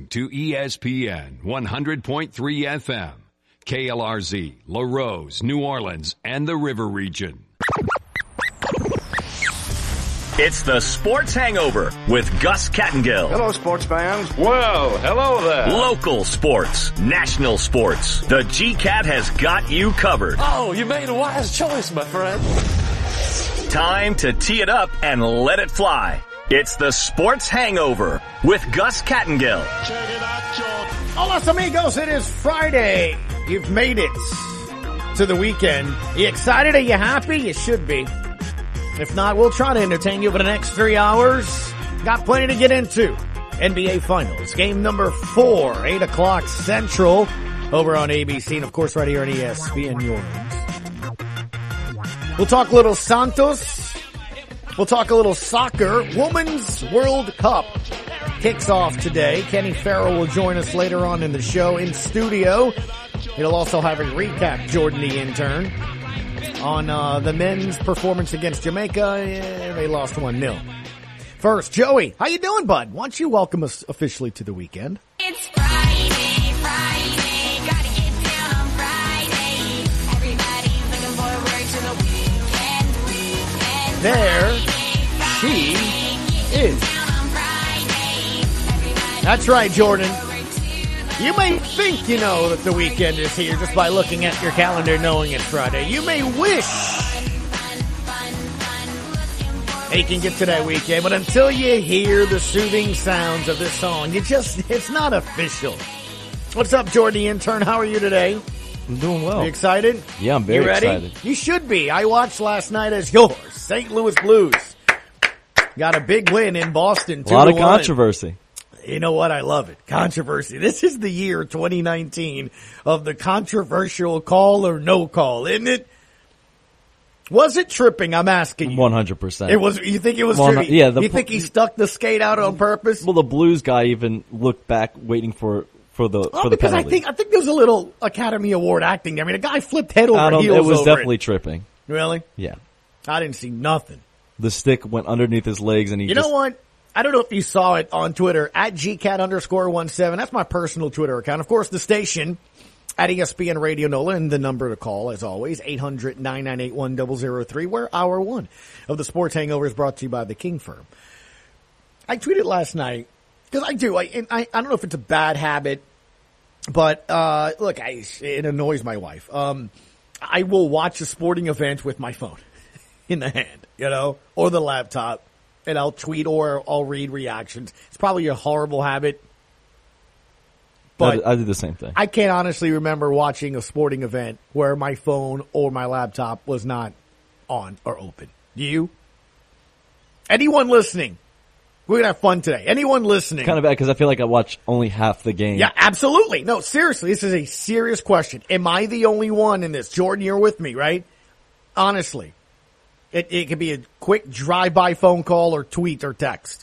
to ESPN 100.3 FM, KLRZ, LaRose, New Orleans, and the River Region. It's the Sports Hangover with Gus Kattengill. Hello, sports fans. Well, hello there. Local sports, national sports. The GCAT has got you covered. Oh, you made a wise choice, my friend. Time to tee it up and let it fly. It's the Sports Hangover with Gus Kattengill. Check it out, George. Hola, amigos. It is Friday. You've made it to the weekend. You excited? Are you happy? You should be. If not, we'll try to entertain you for the next 3 hours. Got plenty to get into. NBA Finals, game number 4, 8 o'clock Central, over on ABC, and of course right here on ESPN New Orleans. We'll talk a little Santos. We'll talk a little soccer. Women's World Cup kicks off today. Kenny Farrell will join us later on in the show in studio. He'll also have a recap, Jordan the intern, on the men's performance against Jamaica. They lost 1-0. First, Joey, how you doing, bud? Why don't you welcome us officially to the weekend? It's Friday, gotta get down on Friday. Everybody's looking forward to the weekend. There she is. That's right, Jordan. You may think you know that the weekend is here just by looking at your calendar knowing it's Friday. You may wish you can get to that weekend, but until you hear the soothing sounds of this song, it's not official. What's up, Jordan the intern? How are you today? I'm doing well. You excited? Yeah, I'm very you ready? excited. You should be. I watched last night as yours. St. Louis Blues got a big win in Boston. A lot of controversy. You know what? I love it. Controversy. This is the year 2019 of the controversial call or no call, isn't it? Was it tripping? I'm asking you. 100%. It was. You think it was Well, tripping? yeah, you think he stuck the skate out on purpose? Well, the Blues guy even looked back, waiting for the because penalty. I think there was a little Academy Award acting there. I mean, a guy flipped head over heels. It was over definitely tripping. Really? Yeah. I didn't see nothing. The stick went underneath his legs, and You know what? I don't know if you saw it on Twitter, at GCAT_17. That's my personal Twitter account. Of course, the station at ESPN Radio NOLA, and the number to call, as always, 800-998-1003, where hour one of the Sports Hangover is brought to you by the King Firm. I tweeted last night, because I don't know if it's a bad habit, but, look, it annoys my wife. I will watch a sporting event with my phone in the hand, or the laptop. And I'll tweet or I'll read reactions. It's probably a horrible habit. But I did the same thing. I can't honestly remember watching a sporting event where my phone or my laptop was not on or open. Do you? Anyone listening? We're going to have fun today. Anyone listening? Kind of bad because I feel like I watch only half the game. Yeah, absolutely. No, seriously, this is a serious question. Am I the only one in this? Jordan, you're with me, right? Honestly. It could be a quick drive-by phone call or tweet or text.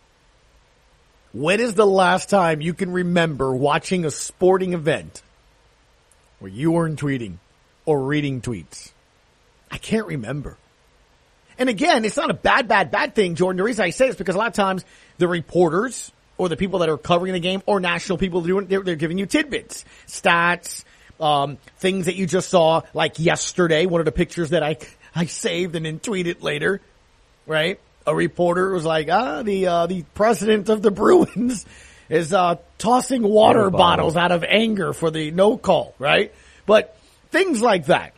When is the last time you can remember watching a sporting event where you weren't tweeting or reading tweets? I can't remember. And again, it's not a bad thing, Jordan. The reason I say it is because a lot of times the reporters or the people that are covering the game or national people doing it, they're giving you tidbits, stats, things that you just saw, like yesterday, one of the pictures that I saved and then tweeted later, right? A reporter was like, the president of the Bruins is tossing water bottles out of anger for the no call, right? But things like that.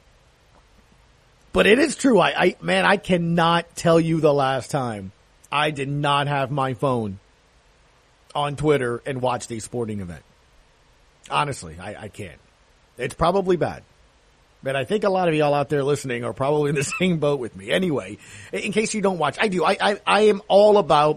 But it is true. I cannot tell you the last time I did not have my phone on Twitter and watched a sporting event. Honestly, I can't. It's probably bad. But I think a lot of y'all out there listening are probably in the same boat with me. Anyway, in case you don't watch, I do. I am all about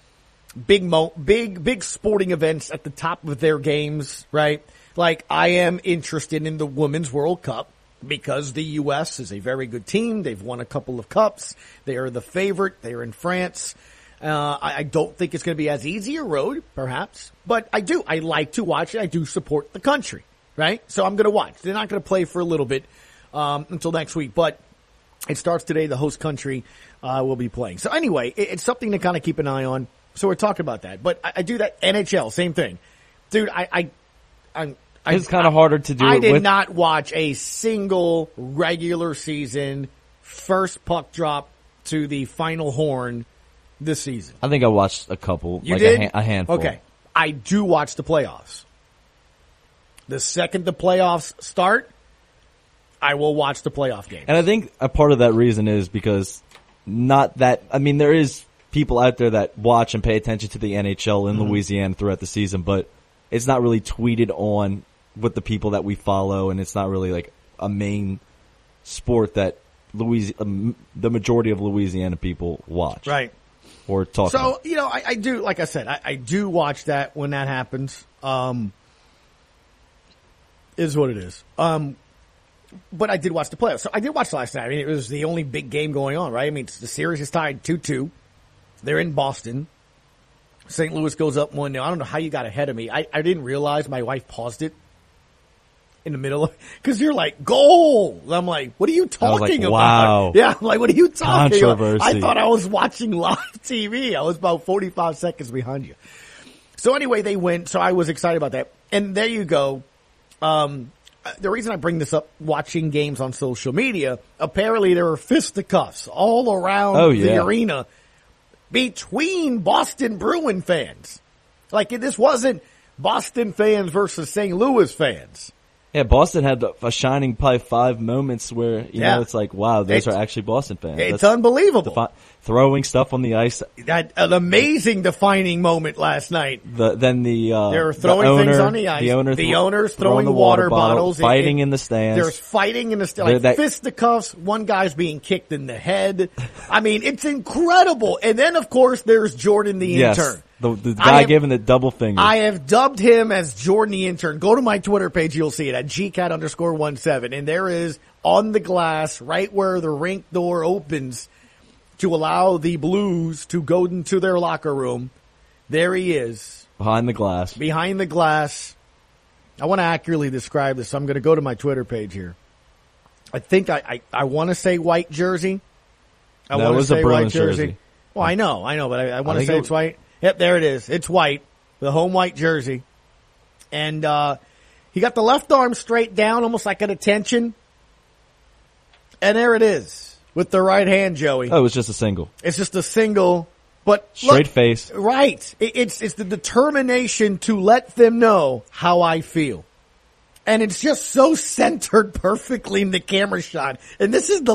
big sporting events at the top of their games, right? Like, I am interested in the Women's World Cup because the U.S. is a very good team. They've won a couple of cups. They are the favorite. They are in France. I don't think it's going to be as easy a road, perhaps, but I do. I like to watch it. I do support the country. Right? So I'm going to watch. They're not going to play for a little bit until next week, but it starts today. The host country will be playing. So anyway, it's something to kind of keep an eye on. So we're talking about that. But I do that. NHL, same thing. Dude, It's kind of harder to do I it did with. not watch a single regular season first puck drop to the final horn this season. I think I watched a couple. You like did? a handful. Okay. I do watch the playoffs. The second the playoffs start, I will watch the playoff games. And I think a part of that reason is because there is people out there that watch and pay attention to the NHL in Louisiana throughout the season, but it's not really tweeted on with the people that we follow, and it's not really like a main sport that the majority of Louisiana people watch. Right. Or talk about. So, I do, like I said, I do watch that when that happens. Is what it is. But I did watch the playoffs. So I did watch last night. I mean, it was the only big game going on, right? I mean, the series is tied 2-2. They're in Boston. St. Louis goes up 1-0. I don't know how you got ahead of me. I didn't realize my wife paused it in the middle of, because you're like, goal! And I'm like, what are you talking about? Wow. Yeah, I'm like, what are you talking about? Controversy. I thought I was watching live TV. I was about 45 seconds behind you. So anyway, they win. So I was excited about that. And there you go. The reason I bring this up, watching games on social media, apparently there were fisticuffs all around the arena between Boston Bruin fans. Like, this wasn't Boston fans versus St. Louis fans. Yeah, Boston had a shining probably 5 moments where, you know, it's like, wow, those are actually Boston fans. It's unbelievable. Throwing stuff on the ice. That an amazing defining moment last night. They were throwing things on the ice. The owners throwing the water bottles. Fighting in the stands. There's fighting in the stands. Like fisticuffs. One guy's being kicked in the head. I mean, it's incredible. And then, of course, there's Jordan the intern. The guy giving the double finger. I have dubbed him as Jordan the intern. Go to my Twitter page. You'll see it at GCat_17. And there is on the glass right where the rink door opens to allow the Blues to go into their locker room. There he is. Behind the glass. Behind the glass. I want to accurately describe this. So I'm going to go to my Twitter page here. I think I want to say white jersey. That was a Bruins jersey. Well, I know, but I want to say it's white. Yep, there it is. It's white. The home white jersey. And he got the left arm straight down, almost like at attention. And there it is. With the right hand, Joey. Oh, it was just a single. It's just a single. But straight face. Right. It's the determination to let them know how I feel. And it's just so centered perfectly in the camera shot. And this is the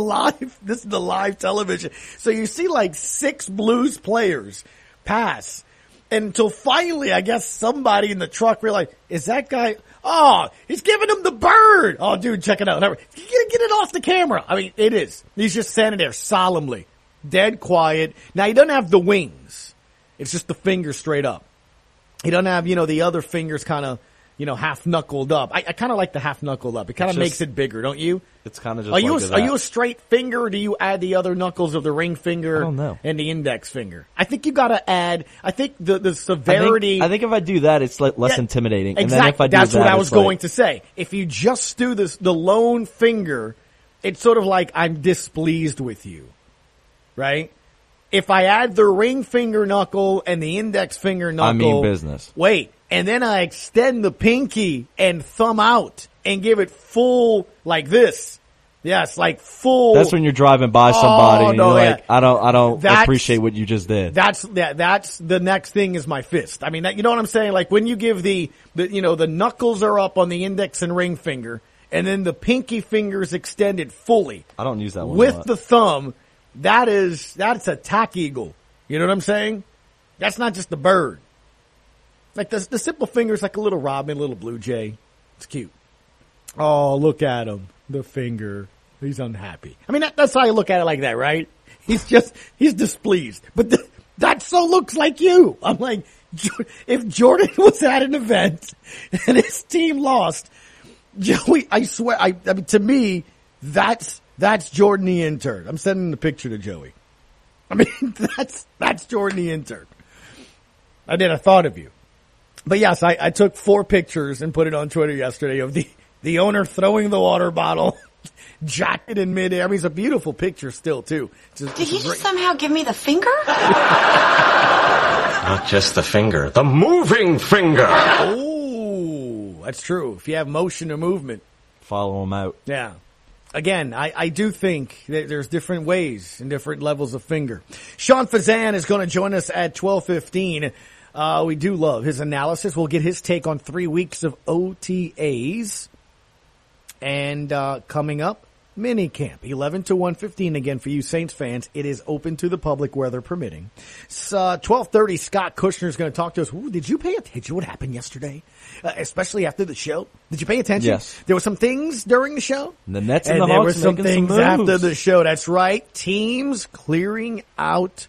live television. So you see like 6 Blues players pass until finally, I guess somebody in the truck realized, is that guy, he's giving him the bird. Oh, dude, check it out. Get it off the camera. I mean, it is. He's just standing there solemnly, dead quiet. Now, he doesn't have the wings. It's just the fingers straight up. He doesn't have, the other fingers kind of, half knuckled up. I kind of like the half knuckled up. It kind of makes it bigger, don't you? It's kind of just Are you a straight finger, or do you add the other knuckles of the ring finger I don't know. and the index finger? I think you got to add. I think the severity. I think if I do that, it's less intimidating. Exactly. And then if I do That's that, what I was it's like, going to say. If you just do the lone finger, it's sort of like I'm displeased with you, right? If I add the ring finger knuckle and the index finger knuckle, I mean business. Wait, and then I extend the pinky and thumb out and give it full like this. Yes, like full. That's when you're driving by somebody and you're like, I don't That's- appreciate what you just did. That's the next thing is my fist. I mean, you know what I'm saying? Like when you give the knuckles are up on the index and ring finger, and then the pinky finger's extended fully. I don't use that one with the thumb. That's a tack eagle. You know what I'm saying? That's not just a bird. Like the simple finger's like a little robin, a little blue jay. It's cute. Oh, look at him. The finger. He's unhappy. I mean, that's how you look at it like that, right? He's displeased. But that so looks like you. I'm like, if Jordan was at an event and his team lost, Joey, I swear, I mean, to me, that's Jordan the intern. I'm sending the picture to Joey. I mean, that's Jordan the intern. I thought of you. But yes, I took 4 pictures and put it on Twitter yesterday of the owner throwing the water bottle, jacket in midair. I mean, it's a beautiful picture still, too. Did you just somehow give me the finger? Not just the finger, the moving finger. Oh, That's true. If you have motion or movement. Follow them out. Yeah. Again, I do think that there's different ways and different levels of finger. Sean Fazan is going to join us at 12:15. We do love his analysis. We'll get his take on 3 weeks of OTAs. And coming up, mini camp, 11 to 1:15 again for you Saints fans. It is open to the public, weather permitting. 12:30, Scott Kushner is going to talk to us. Ooh, did you pay attention to what happened yesterday? Especially after the show? Did you pay attention? Yes. There were some things during the show. The Nets and the there were Hawks some making things some moves. after the show. That's right. Teams clearing out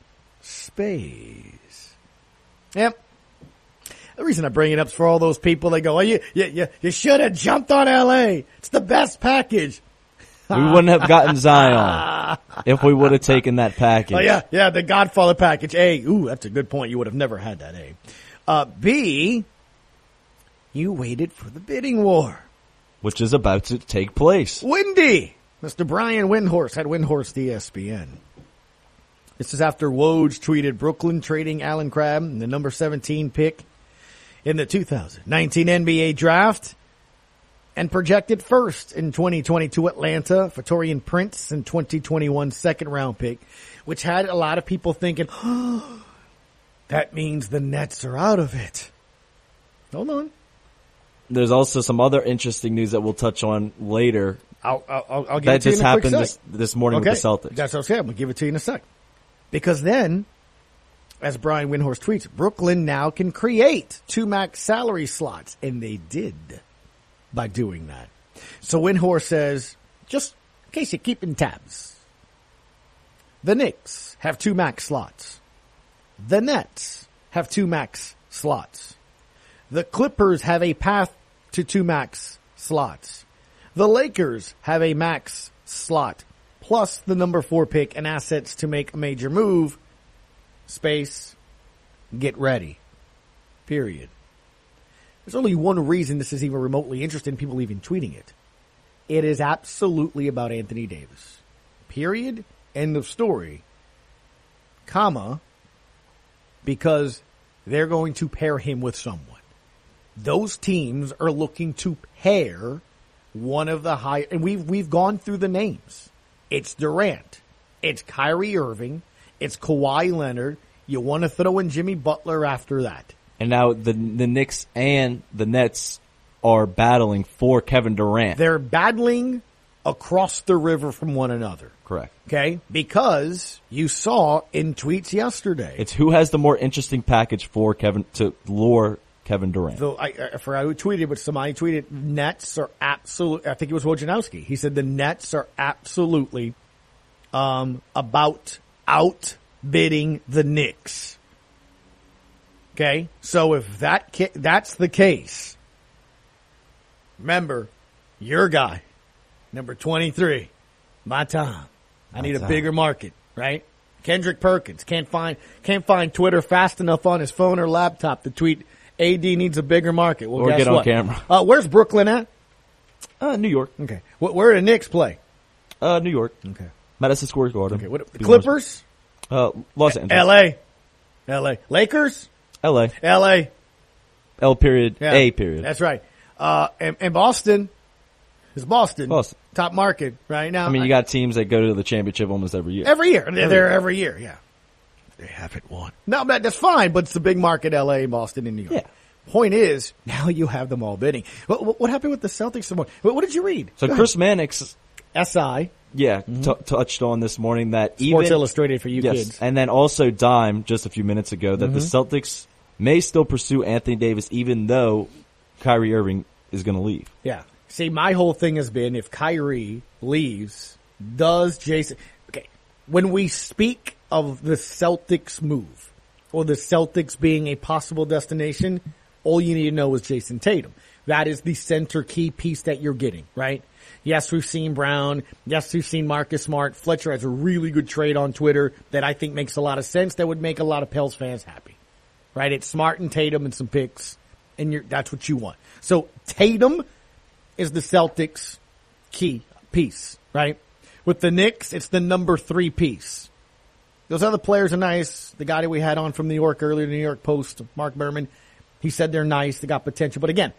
space. Yep. The reason I bring it up is for all those people that go, "Oh, you should have jumped on LA. It's the best package." We wouldn't have gotten Zion if we would have taken that package. Oh yeah, the Godfather package. A, ooh, that's a good point. You would have never had that. A, B, you waited for the bidding war, which is about to take place. Windy, Mr. Brian Windhorst had Windhorst ESPN. This is after Woj tweeted Brooklyn trading Allen Crabbe, the number 17 pick in the 2019 NBA draft, and projected first in 2022 Atlanta for Taurean Prince in 2021 second round pick, which had a lot of people thinking, oh, that means the Nets are out of it. Hold on. There's also some other interesting news that we'll touch on later. I'll get That it to you just in a quick happened sec. this morning Okay. with the Celtics. That's okay. I'm going to give it to you in a sec. Because then, as Brian Windhorst tweets, Brooklyn now can create 2 max salary slots. And they did by doing that. So Windhorst says, just in case you're keeping tabs, the Knicks have 2 max slots. The Nets have 2 max slots. The Clippers have a path to 2 max slots. The Lakers have a max slot, plus the number 4 pick and assets to make a major move. Space, get ready. Period. There's only one reason this is even remotely interesting in people even tweeting it. It is absolutely about Anthony Davis. Period. End of story. Comma. Because they're going to pair him with someone. Those teams are looking to pair one of the high, and we've gone through the names. It's Durant. It's Kyrie Irving. It's Kawhi Leonard. You want to throw in Jimmy Butler after that. And now the Knicks and the Nets are battling for Kevin Durant. They're battling across the river from one another. Correct. Okay? Because you saw in tweets yesterday. It's who has the more interesting package for Kevin to lure Kevin Durant. So I forgot who tweeted, but somebody tweeted, Nets are absolutely, I think it was Wojnarowski. He said the Nets are absolutely about outbidding the Knicks. Okay? So if that's the case, remember, your guy, number 23, my time. I need a bigger market, right? Kendrick Perkins can't find Twitter fast enough on his phone or laptop to tweet AD needs a bigger market. Well, Or guess get on what? camera. Where's Brooklyn at? New York. Okay. Where do the Knicks play? New York. Okay. Madison Square Garden. Okay. What, the Clippers? Los Angeles. LA. Lakers? LA. LA. L period. Yeah. A period. That's right. And Boston is Boston. Boston. Top market right now. I mean, you got teams that go to the championship almost every year. Every year. They're there every year, yeah. They haven't won. No, that's fine, but it's the big market, L.A., Boston, and New York. Yeah. Point is, now you have them all bidding. What happened with the Celtics? What did you read? So Chris Mannix, SI. yeah, touched on this morning that Sports even Illustrated for you yes, kids. and then also Dime just a few minutes ago that the Celtics may still pursue Anthony Davis even though Kyrie Irving is going to leave. Yeah. See, my whole thing has been if Kyrie leaves, does Jason... Okay, when we speak of the Celtics move or the Celtics being a possible destination, all you need to know is Jason Tatum. That is the center key piece that you're getting, right? Yes, we've seen Brown. Yes, we've seen Marcus Smart. Fletcher has a really good trade on Twitter that I think makes a lot of sense that would make a lot of Pels fans happy, right? It's Smart and Tatum and some picks, and that's what you want. So Tatum is the Celtics' key piece, right? With the Knicks, it's the number 3 piece. Those other players are nice. The guy that we had on from New York earlier, the New York Post, Mark Berman, he said they're nice. They got potential. But again,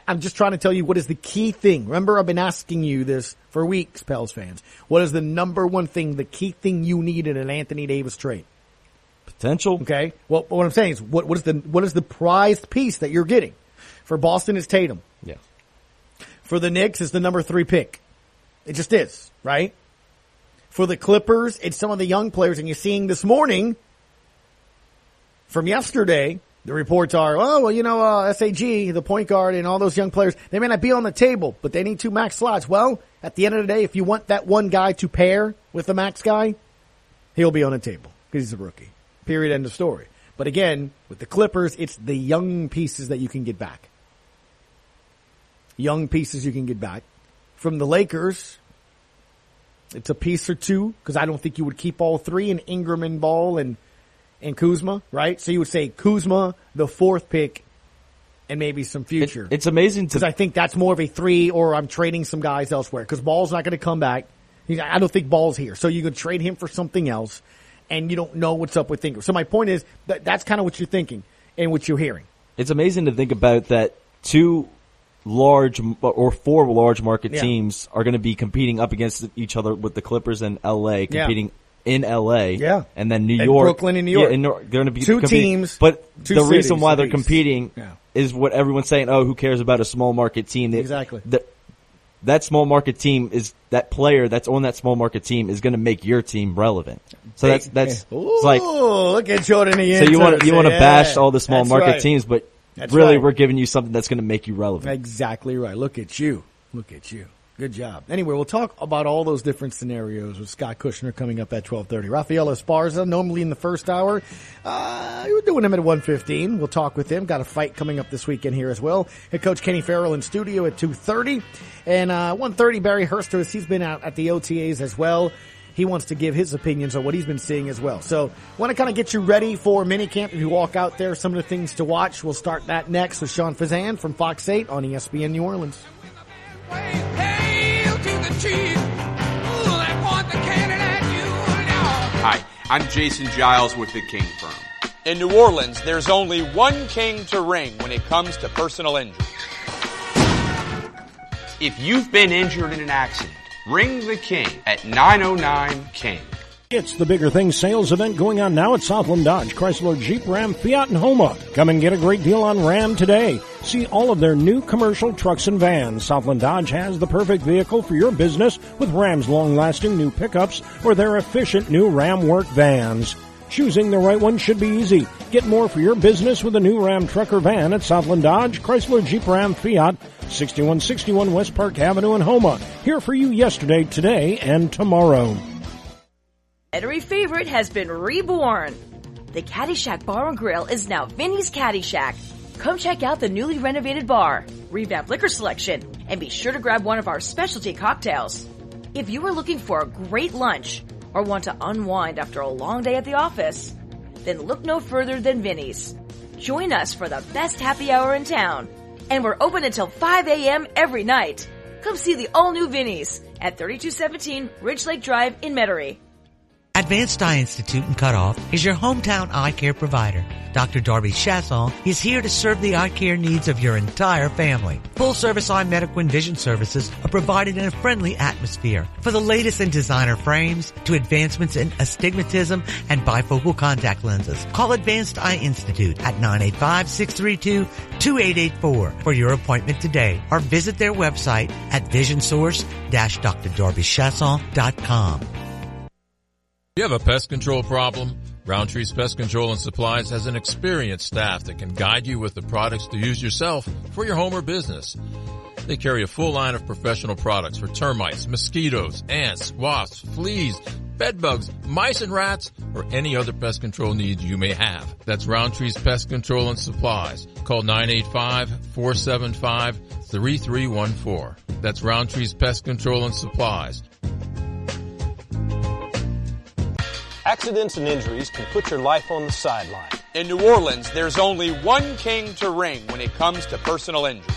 I'm just trying to tell you what is the key thing. Remember, I've been asking you this for weeks, Pels fans. What is the number one thing, the key thing you need in an Anthony Davis trade? Potential. Okay. Well, what I'm saying is, what is the prized piece that you're getting? For Boston, it's Tatum. Yeah. For the Knicks, it's the number 3 pick. It just is, right? For the Clippers, it's some of the young players, and you're seeing this morning from yesterday, the reports are, SAG, the point guard, and all those young players, they may not be on the table, but they need 2 max slots. Well, at the end of the day, if you want that one guy to pair with the max guy, he'll be on the table because he's a rookie. Period, end of story. But again, with the Clippers, it's the young pieces that you can get back. Young pieces you can get back. From the Lakers, it's a piece or two, because I don't think you would keep all 3 in Ingram and Ball and Kuzma, right? So you would say Kuzma, the 4th pick, and maybe some future. It's amazing because I think that's more of a 3, or I'm trading some guys elsewhere, because Ball's not going to come back. I don't think Ball's here. So you could trade him for something else, and you don't know what's up with Ingram. So my point is that's kind of what you're thinking and what you're hearing. It's amazing to think about that 2 large or 4 large market teams are going to be competing up against each other, with the Clippers and LA competing in LA, and then New York, Brooklyn and New York. They're going to be 2 teams, but 2 the cities reason why at they're least. competing is what everyone's saying. Oh, who cares about a small market team? Exactly. That small market team is that player that's on that small market team is going to make your team relevant. So that's Ooh, it's like, look at Jordan. So you want to bash all the small market teams, but That's really right. we're giving you something that's going to make you relevant. Exactly right. Look at you. Look at you. Good job. Anyway, we'll talk about all those different scenarios with Scott Kushner coming up at 12:30. Rafael Esparza, normally in the first hour. We're doing him at 1:15. We'll talk with him. Got a fight coming up this weekend here as well. Head coach Kenny Farrell in studio at 2:30. And 1:30, Barry Hurst, he's been out at the OTAs as well. He wants to give his opinions on what he's been seeing as well. So want to kind of get you ready for minicamp. If you walk out there, some of the things to watch. We'll start that next with Sean Fazan from Fox 8 on ESPN New Orleans. Hi, I'm Jason Giles with the King Firm. In New Orleans, there's only one king to ring when it comes to personal injuries. If you've been injured in an accident, ring the King at 909-KING. It's the Bigger Things sales event going on now at Southland Dodge, Chrysler, Jeep, Ram, Fiat, and Homa. Come and get a great deal on Ram today. See all of their new commercial trucks and vans. Southland Dodge has the perfect vehicle for your business with Ram's long-lasting new pickups or their efficient new Ram Work vans. Choosing the right one should be easy. Get more for your business with a new Ram truck or van at Southland Dodge, Chrysler, Jeep, Ram, Fiat, 6161 West Park Avenue in Homa. Here for you yesterday, today, and tomorrow. Metairie favorite has been reborn. The Caddyshack Bar and Grill is now Vinny's Caddyshack. Come check out the newly renovated bar, revamped liquor selection, and be sure to grab one of our specialty cocktails. If you are looking for a great lunch or want to unwind after a long day at the office, then look no further than Vinny's. Join us for the best happy hour in town. And we're open until 5 a.m. every night. Come see the all-new Vinny's at 3217 Ridge Lake Drive in Metairie. Advanced Eye Institute in Cutoff is your hometown eye care provider. Dr. Darby Chasson is here to serve the eye care needs of your entire family. Full-service eye medical and vision services are provided in a friendly atmosphere. For the latest in designer frames to advancements in astigmatism and bifocal contact lenses, call Advanced Eye Institute at 985-632-2884 for your appointment today, or visit their website at visionsource-drdarbychasson.com. Do you have a pest control problem? Roundtree's Pest Control and Supplies has an experienced staff that can guide you with the products to use yourself for your home or business. They carry a full line of professional products for termites, mosquitoes, ants, wasps, fleas, bed bugs, mice and rats, or any other pest control needs you may have. That's Roundtree's Pest Control and Supplies. Call 985-475-3314. That's Roundtree's Pest Control and Supplies. Accidents and injuries can put your life on the sideline. In New Orleans, there's only one king to ring when it comes to personal injuries.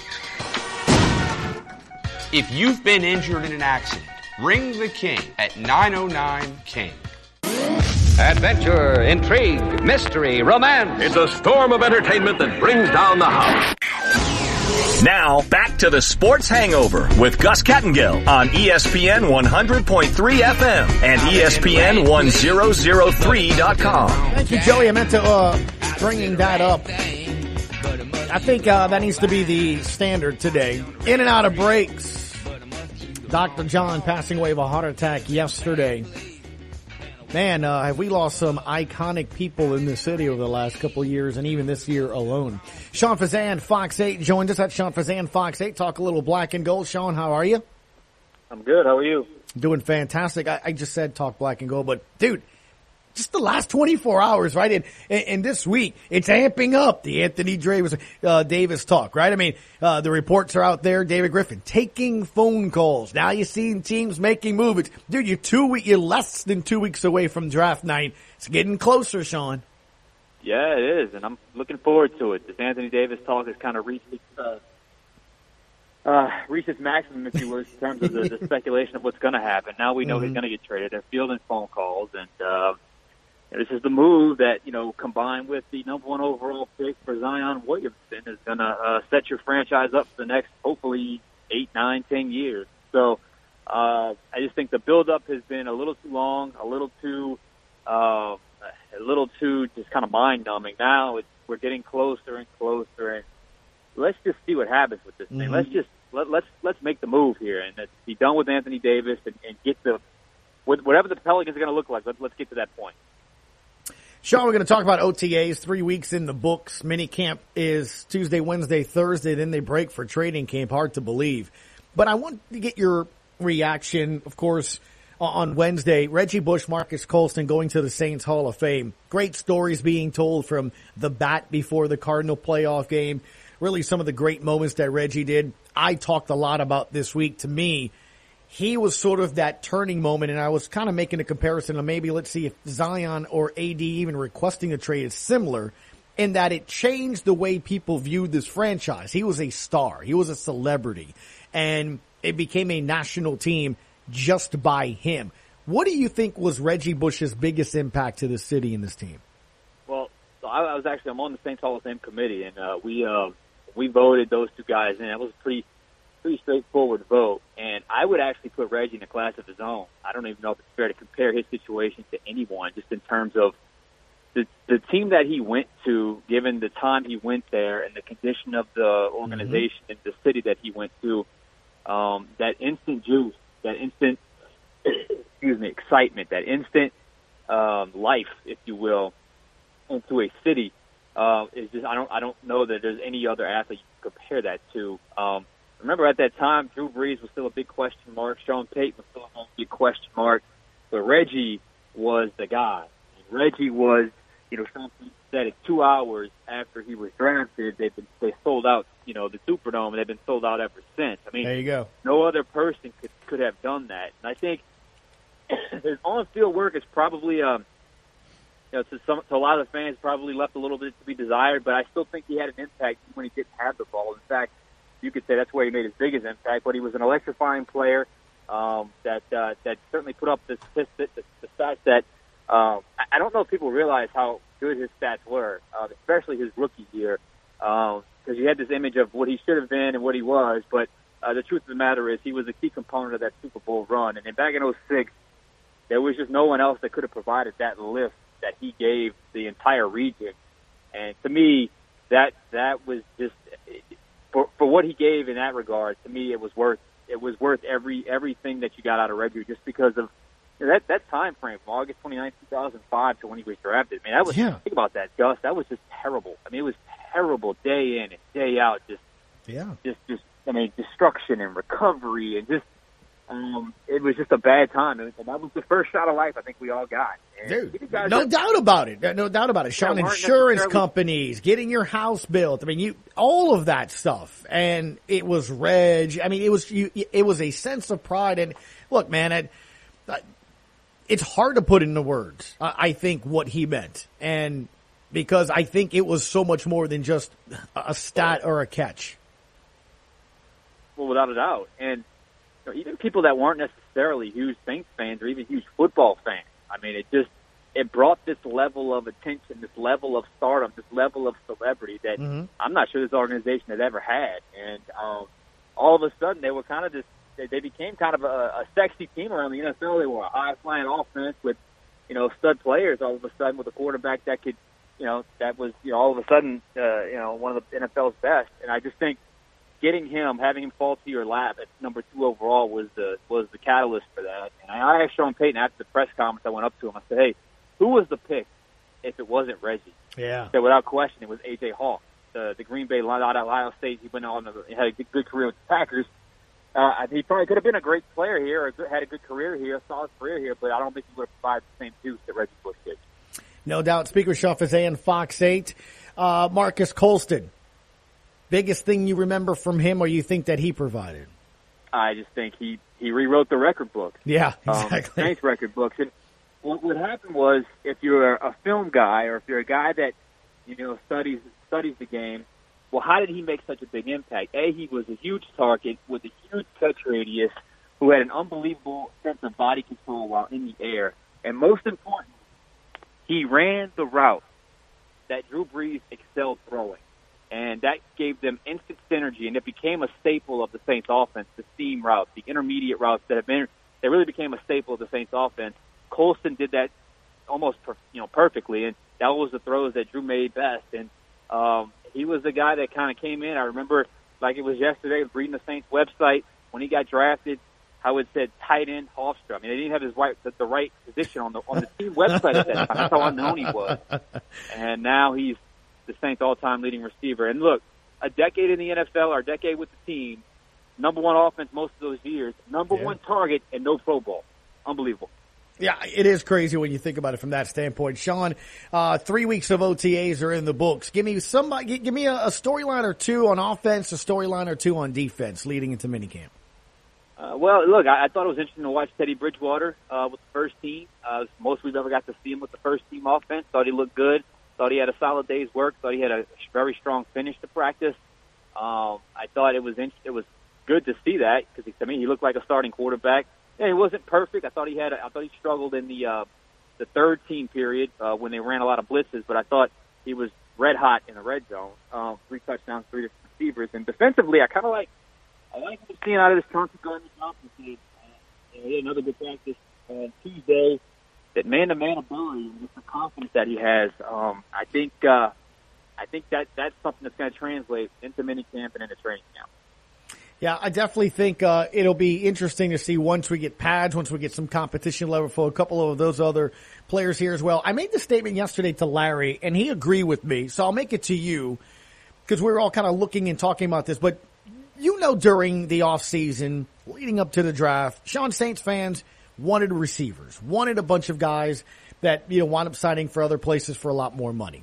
If you've been injured in an accident, ring the King at 909-KING. Adventure, intrigue, mystery, romance. It's a storm of entertainment that brings down the house. Now, back to the Sports Hangover with Gus Kattengill on ESPN 100.3 FM and ESPN 1003.com. Thank you, Joey. I meant to bringing that up. I think that needs to be the standard today. In and out of breaks. Dr. John passing away of a heart attack yesterday. Man, have we lost some iconic people in this city over the last couple of years and even this year alone. Sean Fazan, Fox 8, joined us at Sean Fazan, Fox 8. Talk a little black and gold. Sean, how are you? I'm good. How are you? Doing fantastic. I just said talk black and gold, but dude, just the last 24 hours, right? And this week, it's amping up the Anthony Davis talk, right? I mean, the reports are out there. David Griffin taking phone calls. Now you're seeing teams making moves. Dude, you're less than 2 weeks away from draft night. It's getting closer, Sean. Yeah, it is, and I'm looking forward to it. This Anthony Davis talk has kind of reached its maximum, if you will, in terms of the speculation of what's going to happen. Now we know he's going to get traded. They're fielding phone calls, and this is the move that, combined with the number 1 overall pick for Zion Williamson, is going to set your franchise up for the next, hopefully, 8, 9, 10 years. So I just think the build-up has been a little too long, a little too just kind of mind-numbing. Now we're getting closer and closer, and let's just see what happens with this thing. Let's make the move here, and let's be done with Anthony Davis and get whatever the Pelicans are going to look like. Let's get to that point. Sean, we're going to talk about OTAs, 3 weeks in the books. Minicamp is Tuesday, Wednesday, Thursday. Then they break for training camp. Hard to believe. But I want to get your reaction, of course, on Wednesday. Reggie Bush, Marcus Colston going to the Saints Hall of Fame. Great stories being told from the bat before the Cardinal playoff game. Really some of the great moments that Reggie did. I talked a lot about this week. To me, he was sort of that turning moment, and I was kind of making a comparison of maybe let's see if Zion or AD even requesting a trade is similar in that it changed the way people viewed this franchise. He was a star. He was a celebrity, and it became a national team just by him. What do you think was Reggie Bush's biggest impact to the city and this team? Well, so I'm on the Saints Hall of Fame committee, and we voted those two guys in. That was a pretty straightforward vote, and I would actually put Reggie in a class of his own. I don't even know if it's fair to compare his situation to anyone, just in terms of the team that he went to, given the time he went there and the condition of the organization and the city that he went to. That instant juice, that instant excitement, that instant life, if you will, into a city is just I don't know that there's any other athlete you can compare that to. Remember, at that time, Drew Brees was still a big question mark. Sean Payton was still a big question mark. But Reggie was the guy. And Reggie was, Sean Payton said it 2 hours after he was drafted, they sold out, the Superdome, and they've been sold out ever since. I mean, there you go. No other person could have done that. And I think his on-field work is probably, to a lot of the fans, probably left a little bit to be desired, but I still think he had an impact when he didn't have the ball. In fact, you could say that's where he made his biggest impact, but he was an electrifying player that certainly put up the stats that I don't know if people realize how good his stats were, especially his rookie year, because you had this image of what he should have been and what he was, but the truth of the matter is he was a key component of that Super Bowl run. And then back in 2006, there was just no one else that could have provided that lift that he gave the entire region. And to me, that was just for what he gave in that regard. To me, it was worth everything that you got out of Reggie, just because of that time frame from August 29, 2005 to when he was drafted. I mean, think about that, Gus. That was just terrible. I mean, it was terrible day in and day out. Destruction and recovery and just. It was just a bad time, and that was the first shot of life I think we all got. And dude, no doubt about it. No doubt about it. Sean, insurance companies, getting your house built. I mean, all of that stuff. And it was Reg. I mean, it was a sense of pride. And look, man, it's hard to put into words, I think, what he meant. And because I think it was so much more than just a stat or a catch. Well, without a doubt. And even people that weren't necessarily huge Saints fans or even huge football fans, I mean, it it brought this level of attention, this level of stardom, this level of celebrity that I'm not sure this organization had ever had. And all of a sudden, they were kind of they became kind of a sexy team around the NFL. They were a high-flying offense with, stud players all of a sudden with a quarterback that could, that was, all of a sudden, one of the NFL's best. And I just think getting him, having him fall to your lap at number 2 overall was the catalyst for that. And I asked Sean Payton after the press conference, I went up to him, I said, hey, who was the pick if it wasn't Reggie? Yeah. So without question, it was A.J. Hawk, the Green Bay out of Ohio State. He went on, had a good career with the Packers. He probably could have been a great player here, or had a good career here, a solid career here, but I don't think he would have provided the same juice that Reggie Bush did. No doubt. Speaker Shaw Fazan, Fox 8. Marcus Colston, biggest thing you remember from him or you think that he provided? I just think he rewrote the record book. Yeah, exactly. Saints record books. And what happened was, if you're a film guy or if you're a guy that, studies the game, well, how did he make such a big impact? He was a huge target with a huge catch radius who had an unbelievable sense of body control while in the air. And most important, he ran the route that Drew Brees excelled throwing. And that gave them instant synergy, and it became a staple of the Saints offense, the seam routes, the intermediate routes that really became a staple of the Saints offense. Colston did that almost perfectly, and that was the throws that Drew made best. And he was the guy that kind of came in. I remember, like it was yesterday, reading the Saints website when he got drafted, how it said tight end Hofstra. I mean, they didn't have his the right position on the team website at that time. That's how unknown he was. And now he's the Saints' all-time leading receiver. And look, a decade in the NFL, or a decade with the team, number 1 offense most of those years, number 1 target, and no Pro Bowl. Unbelievable. Yeah, it is crazy when you think about it from that standpoint. Sean, 3 weeks of OTAs are in the books. Give me a storyline or two on offense, a storyline or two on defense leading into minicamp. Well, look, I thought it was interesting to watch Teddy Bridgewater with the first team. Most we've ever got to see him with the first team offense. Thought he looked good. Thought he had a solid day's work. Thought he had a very strong finish to practice. I thought it was good to see that because he looked like a starting quarterback. Yeah, he wasn't perfect. I thought he struggled in the third team period when they ran a lot of blitzes, but I thought he was red hot in the red zone. 3 touchdowns, 3 different receivers, and defensively, I like what I'm seeing out of this Chauncey Gardner-Johnson kid. He had another good practice Tuesday. That man-to-man ability and just the confidence that he has, I think that's something that's going to translate into minicamp and into training camp. Yeah, I definitely think it'll be interesting to see once we get pads, once we get some competition level for a couple of those other players here as well. I made the statement yesterday to Larry, and he agreed with me, so I'll make it to you because we were all kind of looking and talking about this. But during the offseason, leading up to the draft, Sean, Saints fans wanted receivers, wanted a bunch of guys that, wound up signing for other places for a lot more money.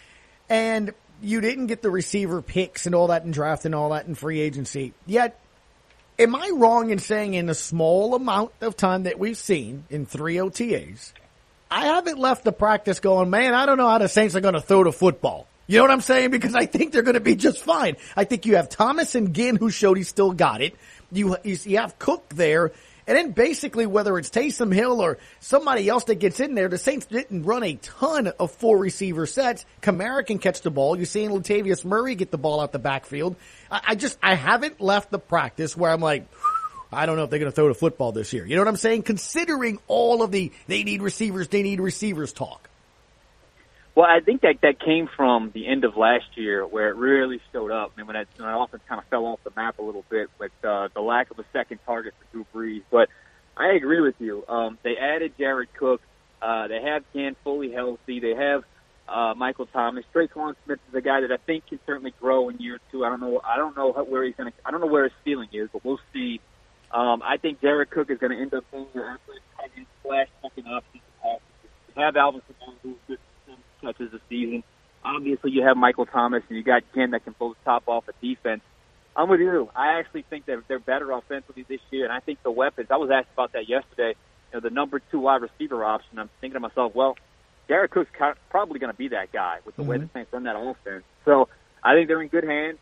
And you didn't get the receiver picks and all that in draft and all that in free agency. Yet, am I wrong in saying in the small amount of time that we've seen in 3 OTAs, I haven't left the practice going, man, I don't know how the Saints are going to throw the football. You know what I'm saying? Because I think they're going to be just fine. I think you have Thomas and Ginn who showed he still got it. You have Cook there. And then basically, whether it's Taysom Hill or somebody else that gets in there, the Saints didn't run a ton of 4 receiver sets. Kamara can catch the ball. You're seeing Latavius Murray get the ball out the backfield. I haven't left the practice where I'm like, I don't know if they're going to throw the football this year. You know what I'm saying? Considering all of the they need receivers talk. Well, I think that came from the end of last year where it really showed up. I mean, when that offense kind of fell off the map a little bit with the lack of a second target for Drew Brees. But I agree with you. They added Jared Cook. They have Ginn fully healthy. They have Michael Thomas. Traquan Smith is a guy that I think can certainly grow in year 2. I don't know where he's going to. I don't know where his ceiling is, but we'll see. I think Jared Cook is going to end up being your absolute flash second option. You have Alvin Kamara, who's good touches this season. Obviously, you have Michael Thomas, and you got Ginn that can pull the top off of defense. I'm with you. I actually think that they're better offensively this year, and I think the weapons. I was asked about that yesterday. The number 2 wide receiver option. I'm thinking to myself, well, Jared Cook's probably going to be that guy with the way the Saints run that offense. So I think they're in good hands.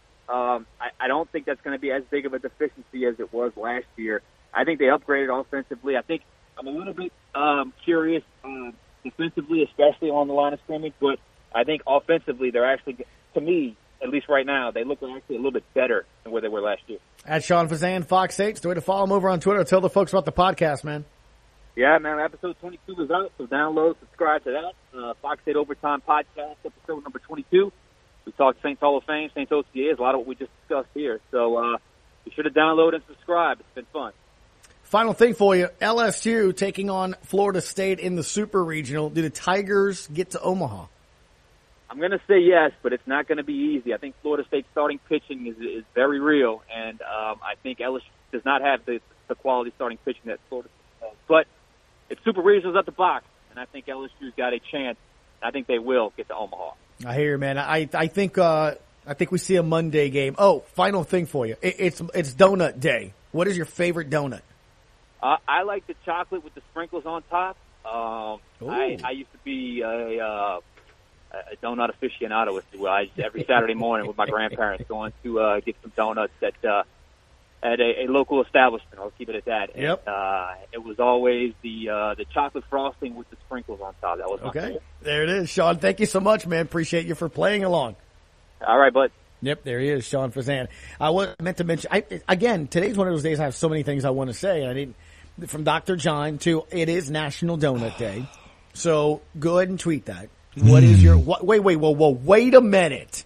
I don't think that's going to be as big of a deficiency as it was last year. I think they upgraded offensively. I think I'm a little bit curious defensively, especially on the line of scrimmage. But I think offensively, they're actually, to me, at least right now, they look actually a little bit better than where they were last year. At Sean Fazan, Fox 8. The way to follow him over on Twitter. Tell the folks about the podcast, man. Yeah, man, episode 22 is out, so download, subscribe to that. Fox 8 Overtime Podcast, episode number 22. We talked Saints Hall of Fame, Saints OTAs, a lot of what we just discussed here. So be sure to download and subscribe. It's been fun. Final thing for you, LSU taking on Florida State in the Super Regional. Do the Tigers get to Omaha? I'm going to say yes, but it's not going to be easy. I think Florida State's starting pitching is very real, and I think LSU does not have the quality starting pitching that Florida State has. But it's Super Regionals at the box, and I think LSU's got a chance. I think they will get to Omaha. I hear you, man. I think we see a Monday game. Oh, final thing for you. It's Donut Day. What is your favorite donut? I like the chocolate with the sprinkles on top. I used to be a donut aficionado, if you will. Every Saturday morning with my grandparents going to get some donuts at a local establishment. I'll keep it at that. Yep. And, it was always the chocolate frosting with the sprinkles on top. That was my favorite. There it is, Sean. Thank you so much, man. Appreciate you for playing along. All right, bud. Yep, there he is, Sean Fazan. I was meant to mention, again, today's one of those days I have so many things I want to say. I didn't, from Dr. John to, it is National Donut Day. So go ahead and tweet that. What is your, wait a minute.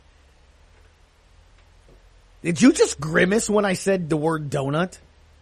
Did you just grimace when I said the word donut?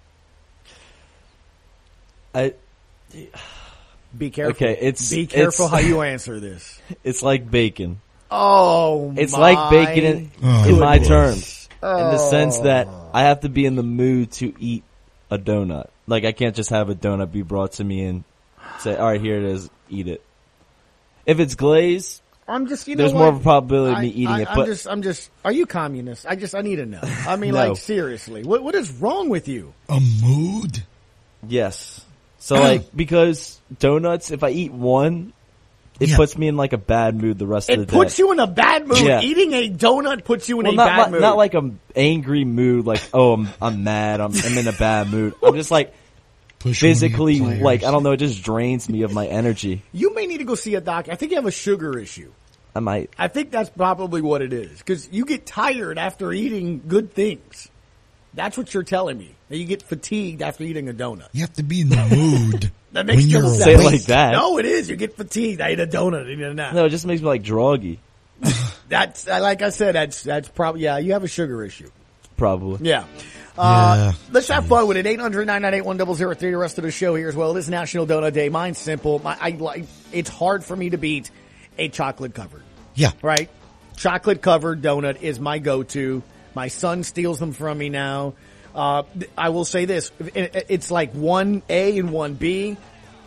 Be careful. Okay, be careful how you answer this. It's like bacon. Oh, it's like bacon in my terms, in the sense that Oh. I have to be in the mood to eat a donut. Like I can't just have a donut be brought to me and say, "All right, here it is, eat it." If it's glazed, I'm just, there's more of a probability of me eating it. But I'm just. Are you communist? I need to know. I mean, No. like seriously, what is wrong with you? A mood? Yes. So like, because donuts, if I eat one, it puts me in like a bad mood the rest of the It day. puts you in a bad mood. Yeah. Eating a donut puts you in a not bad mood. Not like an angry mood, like, oh, I'm mad, I'm in a bad mood. I'm just like, physically, like, I don't know, it just drains me of my energy. You may need to go see a doctor. I think you have a sugar issue. I might. I think that's probably what it is. Because you get tired after eating good things. That's what you're telling me. That you get fatigued after eating a donut. You have to be in the mood. That makes when no you're sense. Say it like that. No, it is. You get fatigued. I ate a donut. I need a nap. No, it just makes me like druggy. That's, like I said, that's probably, yeah, you have a sugar issue. Probably. Yeah. Let's have fun with it. 800-998-1003. The rest of the show here as well. It is National Donut Day. Mine's simple. It's hard for me to beat a chocolate covered. Yeah. Right? Chocolate covered donut is my go-to. My son steals them from me now. I will say this. It's like 1A and 1B.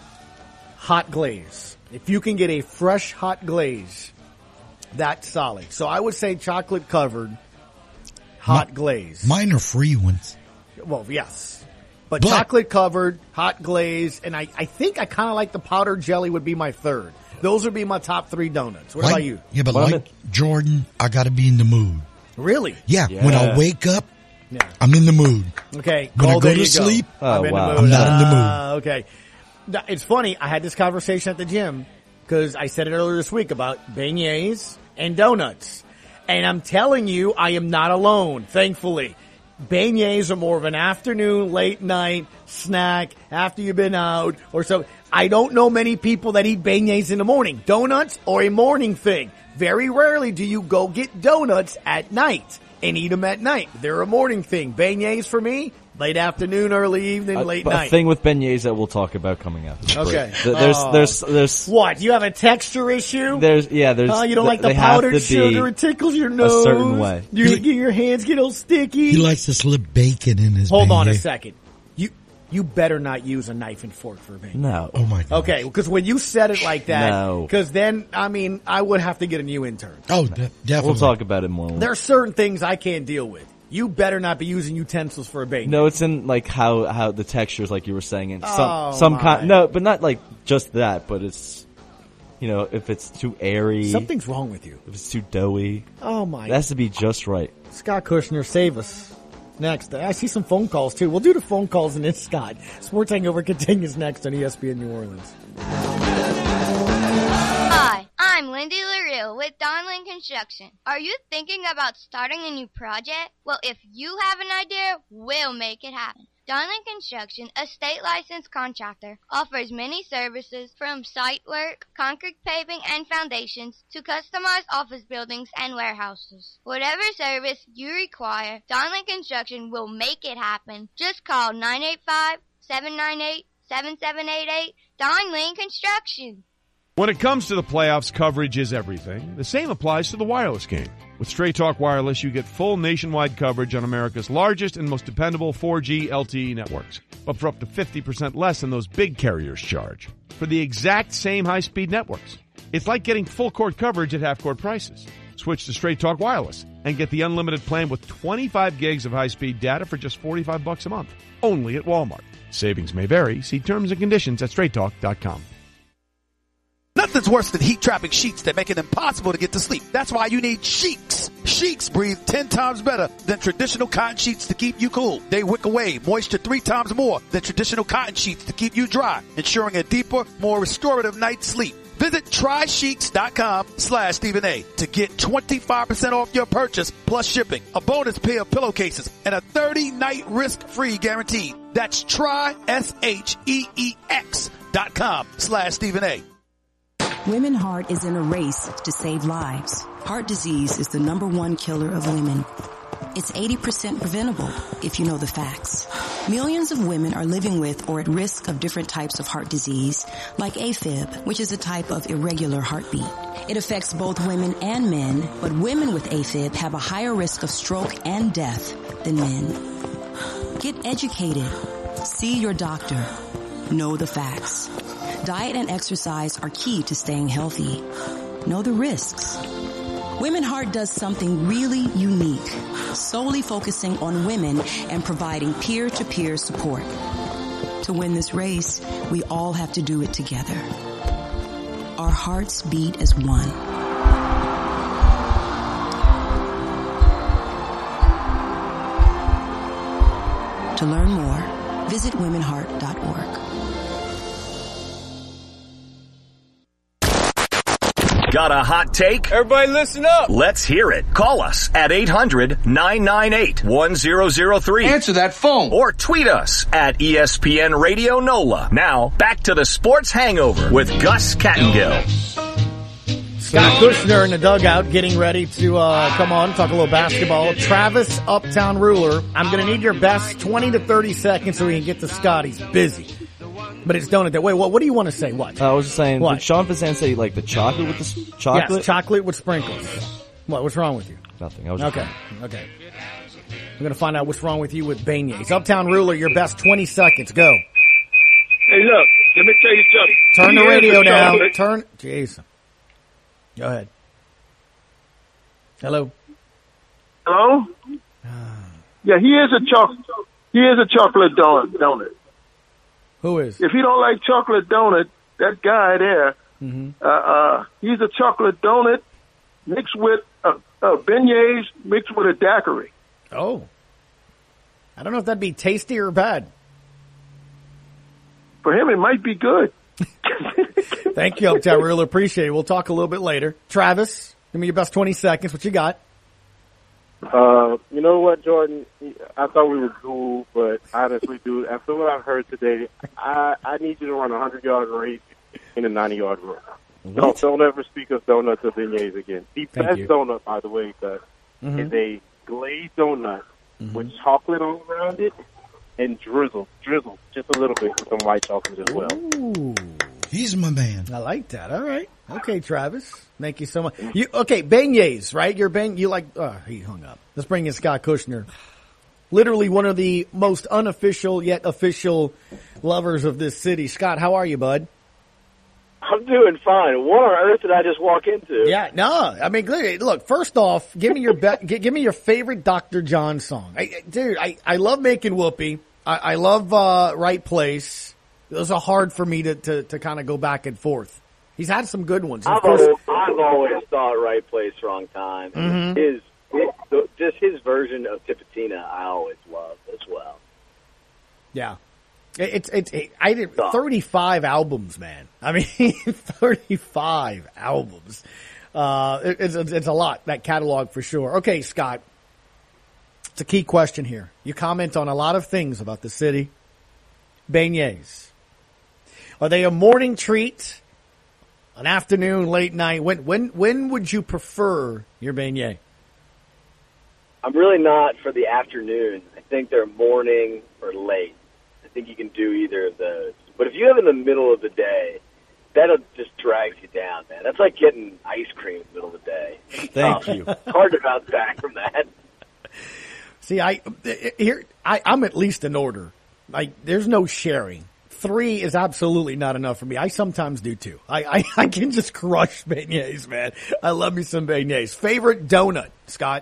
Hot glaze. If you can get a fresh hot glaze, that's solid. So I would say chocolate covered, hot glaze. Mine are free ones. Well, yes. But chocolate covered, hot glaze, and I think I kind of like the powdered jelly would be my third. Those would be my top three donuts. What about you? Yeah, but like Jordan, I got to be in the mood. Really? Yeah, when I wake up, I'm in the mood. Okay. When I go there to you sleep, I'm in the mood. I'm not in the mood. Okay. Now, it's funny. I had this conversation at the gym because I said it earlier this week about beignets and donuts. And I'm telling you, I am not alone, thankfully. Beignets are more of an afternoon, late night snack after you've been out or so. I don't know many people that eat beignets in the morning. Donuts are a morning thing. Very rarely do you go get donuts at night and eat them at night. They're a morning thing. Beignets for me, late afternoon, early evening, late night. A thing with beignets that we'll talk about coming up. Okay. There's what? You have a texture issue? There's you don't like the powdered sugar? It tickles your nose. A certain way. Your hands get all sticky. He likes to slip bacon in his Hold on a beignet. second. You better not use a knife and fork for a beignet. No. Oh my God. Okay, because when you said it like that, No. because then, I mean, I would have to get a new intern. Oh, definitely. We'll talk about it more. There are certain things I can't deal with. You better not be using utensils for a beignet. No, it's in like how the textures, like you were saying, and Oh, some my. kind. No, but not like just that. But it's, if it's too airy, Something's wrong with you. if it's too doughy, Oh my. it has to be just right. Scott Kushner, save us. Next. I see some phone calls too. We'll do the phone calls and it's Scott. Sports Hangover continues next on ESPN New Orleans. with Donlin Construction. Are you thinking about starting a new project? Well, if you have an idea, we'll make it happen. Donlin Construction, a state-licensed contractor, offers many services from site work, concrete paving and foundations, to customized office buildings and warehouses. Whatever service you require, Donlin Construction will make it happen. Just call 985-798-7788, Donlin Construction. When it comes to the playoffs, coverage is everything. The same applies to the wireless game. With Straight Talk Wireless, you get full nationwide coverage on America's largest and most dependable 4G LTE networks, but for up to 50% less than those big carriers charge, for the exact same high-speed networks. It's like getting full-court coverage at half-court prices. Switch to Straight Talk Wireless and get the unlimited plan with 25 gigs of high-speed data for just $45 a month, only at Walmart. Savings may vary. See terms and conditions at straighttalk.com. Nothing's worse than heat-trapping sheets that make it impossible to get to sleep. That's why you need Sheets. Sheets breathe 10 times better than traditional cotton sheets to keep you cool. They wick away moisture 3 times more than traditional cotton sheets to keep you dry, ensuring a deeper, more restorative night's sleep. Visit trysheets.com/Stephen A to get 25% off your purchase plus shipping, a bonus pair of pillowcases, and a 30-night risk-free guarantee. That's TrySheets.com/Stephen A. Women Heart is in a race to save lives. Heart disease is the #1 killer of women. It's 80% preventable if you know the facts. Millions of women are living with or at risk of different types of heart disease, like AFib, which is a type of irregular heartbeat. It affects both women and men, but women with AFib have a higher risk of stroke and death than men. Get educated. See your doctor. Know the facts. Diet and exercise are key to staying healthy. Know the risks. Women Heart does something really unique, solely focusing on women and providing peer-to-peer support. To win this race, we all have to do it together. Our hearts beat as one. To learn more, visit womenheart.org. Got a hot take? Everybody listen up. Let's hear it. Call us at 800-998-1003. Answer that phone. Or tweet us at ESPN Radio NOLA. Now, back to the Sports Hangover with Gus Kattengill. Scott Kushner in the dugout getting ready to come on, talk a little basketball. Travis Uptown Ruler, I'm going to need your best 20 to 30 seconds so we can get to Scott. He's busy. But it's donut day. Wait, what do you want to say? What? I was just saying, what? Did Sean Fazan say like the chocolate with the chocolate? Yes, chocolate with sprinkles. What? What's wrong with you? Nothing. I was just Okay. We're going to find out what's wrong with you with beignets. Uptown Ruler, your best 20 seconds. Go. Hey, look, let me tell you something. Turn the radio down. Chocolate. Jeez. Go ahead. Hello. Hello? Yeah, he is a chocolate donut. Who is? If you don't like chocolate donut, that guy there, he's a chocolate donut mixed with beignets mixed with a daiquiri. Oh. I don't know if that'd be tasty or bad. For him, it might be good. Thank you, Uptown Ruler. Appreciate it. We'll talk a little bit later. Travis, give me your best 20 seconds. What you got? You know what, Jordan? I thought we were cool, but honestly, dude, after what I've heard today, I need you to run a 100-yard race in a 90-yard run. Don't ever speak of donuts or beignets again. The best donut, by the way, is a glazed donut with chocolate all around it and drizzle just a little bit with some white chocolate as well. Ooh. He's my man. I like that. All right. Okay, Travis. Thank you so much. Beignets, right? He hung up. Let's bring in Scott Kushner. Literally one of the most unofficial yet official lovers of this city. Scott, how are you, bud? I'm doing fine. What on earth did I just walk into? Yeah, no. I mean, look, first off, give me your give me your favorite Dr. John song. I love Making Whoopee. I love Right Place. Those are hard for me to kind of go back and forth. He's had some good ones. I've always thought Right Place, Wrong Time. Mm-hmm. His version of Tipitina I always loved as well. Yeah. I did 35 albums, man. I mean, 35 albums. It's a lot, that catalog for sure. Okay, Scott, it's a key question here. You comment on a lot of things about the city. Beignets. Are they a morning treat, an afternoon, late night? When would you prefer your beignet? I'm really not for the afternoon. I think they're morning or late. I think you can do either of those. But if you have in the middle of the day, that just drags you down, man. That's like getting ice cream in the middle of the day. Thank you. It's hard to bounce back from that. See, I'm at least an order. There's no sharing. 3 is absolutely not enough for me. I sometimes do too. I can just crush beignets, man. I love me some beignets. Favorite donut, Scott?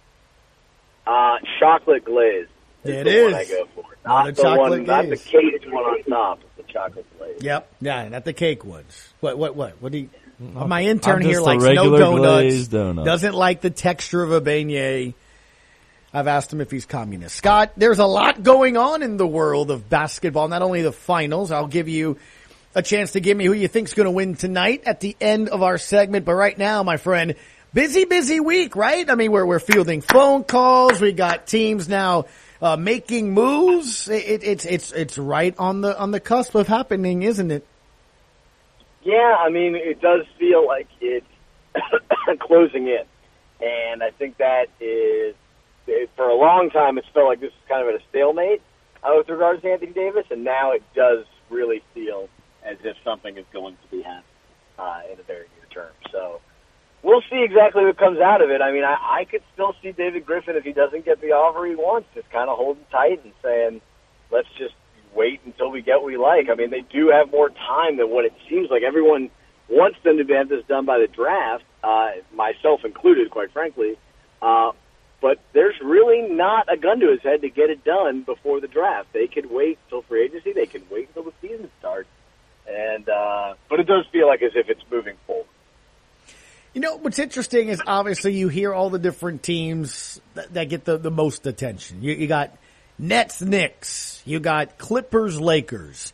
Chocolate glaze. It is. One I go for. Not Not the cake one on top. It's the chocolate glaze. Yep. Yeah, not the cake ones. What do you? My I'm intern just here a likes no regular donuts. glazed donut. Doesn't like the texture of a beignet. I've asked him if he's communist. Scott, there's a lot going on in the world of basketball. Not only the finals. I'll give you a chance to give me who you think's going to win tonight at the end of our segment. But right now, my friend, busy week, right? I mean, we're fielding phone calls. We got teams now making moves. It's right on the cusp of happening, isn't it? Yeah, I mean, it does feel like it's closing in. And I think that is, for a long time, it's felt like this is kind of at a stalemate with regards to Anthony Davis, and now it does really feel as if something is going to be happening in the very near term. So we'll see exactly what comes out of it. I mean, I could still see David Griffin, if he doesn't get the offer he wants, just kind of holding tight and saying, let's just wait until we get what we like. I mean, they do have more time than what it seems like. Everyone wants them to have this done by the draft, myself included, quite frankly. But there's really not a gun to his head to get it done before the draft. They could wait until free agency. They can wait until the season starts. And but it does feel like as if it's moving forward. You know, what's interesting is obviously you hear all the different teams that get the most attention. You got Nets, Knicks. You got Clippers, Lakers.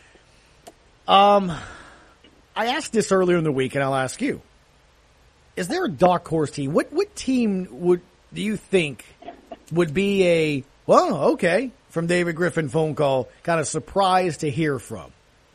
I asked this earlier in the week, and I'll ask you. Is there a dark horse team? What team do you think would be from David Griffin phone call, kind of surprised to hear from?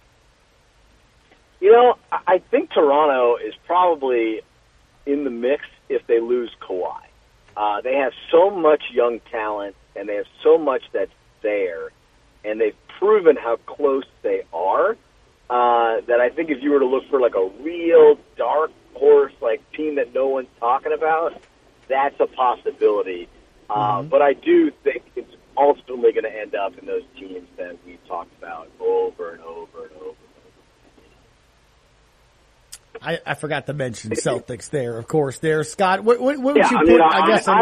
You know, I think Toronto is probably in the mix if they lose Kawhi. They have so much young talent, and they have so much that's there, and they've proven how close they are, that I think if you were to look for like a real dark horse, like team that no one's talking about, that's a possibility. But I do think it's ultimately going to end up in those teams that we've talked about over and over and over. I forgot to mention Celtics there, of course. There, Scott. What would you I put? mean, I guess in I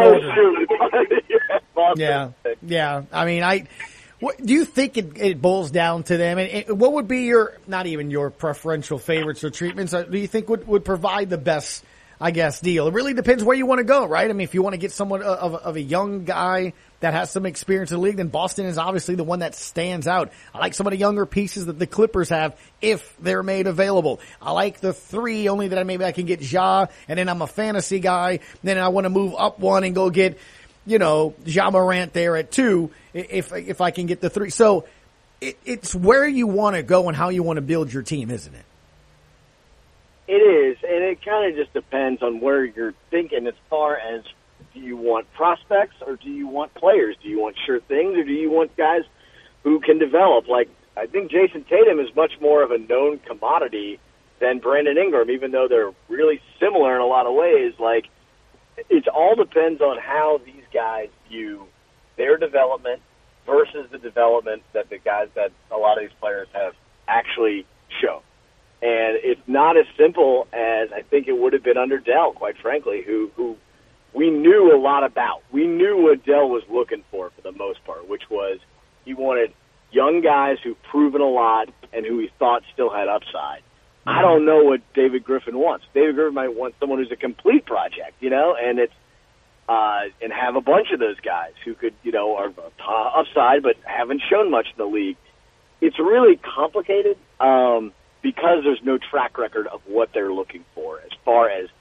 order. Yeah. I mean, what do you think it boils down to them? And what would be your, not even your preferential favorites or treatments? Do you think would provide the best, I guess, deal? It really depends where you want to go, right? I mean, if you want to get someone of a young guy that has some experience in the league, then Boston is obviously the one that stands out. I like some of the younger pieces that the Clippers have if they're made available. I like the 3 only that maybe I can get Ja, and then I'm a fantasy guy. Then I want to move up 1 and go get, Ja Morant there at 2 if I can get the 3. So it's where you want to go and how you want to build your team, isn't it? It is, and it kind of just depends on where you're thinking as far as, do you want prospects or do you want players? Do you want sure things or do you want guys who can develop? Like, I think Jason Tatum is much more of a known commodity than Brandon Ingram, even though they're really similar in a lot of ways. Like, it all depends on how these guys view their development versus the development that the guys that a lot of these players have actually shown. And it's not as simple as I think it would have been under Dell, quite frankly, who we knew a lot about. We knew what Dell was looking for the most part, which was he wanted young guys who've proven a lot and who he thought still had upside. I don't know what David Griffin wants. David Griffin might want someone who's a complete project, and it's and have a bunch of those guys who could, are upside but haven't shown much in the league. It's really complicated because there's no track record of what they're looking for as far as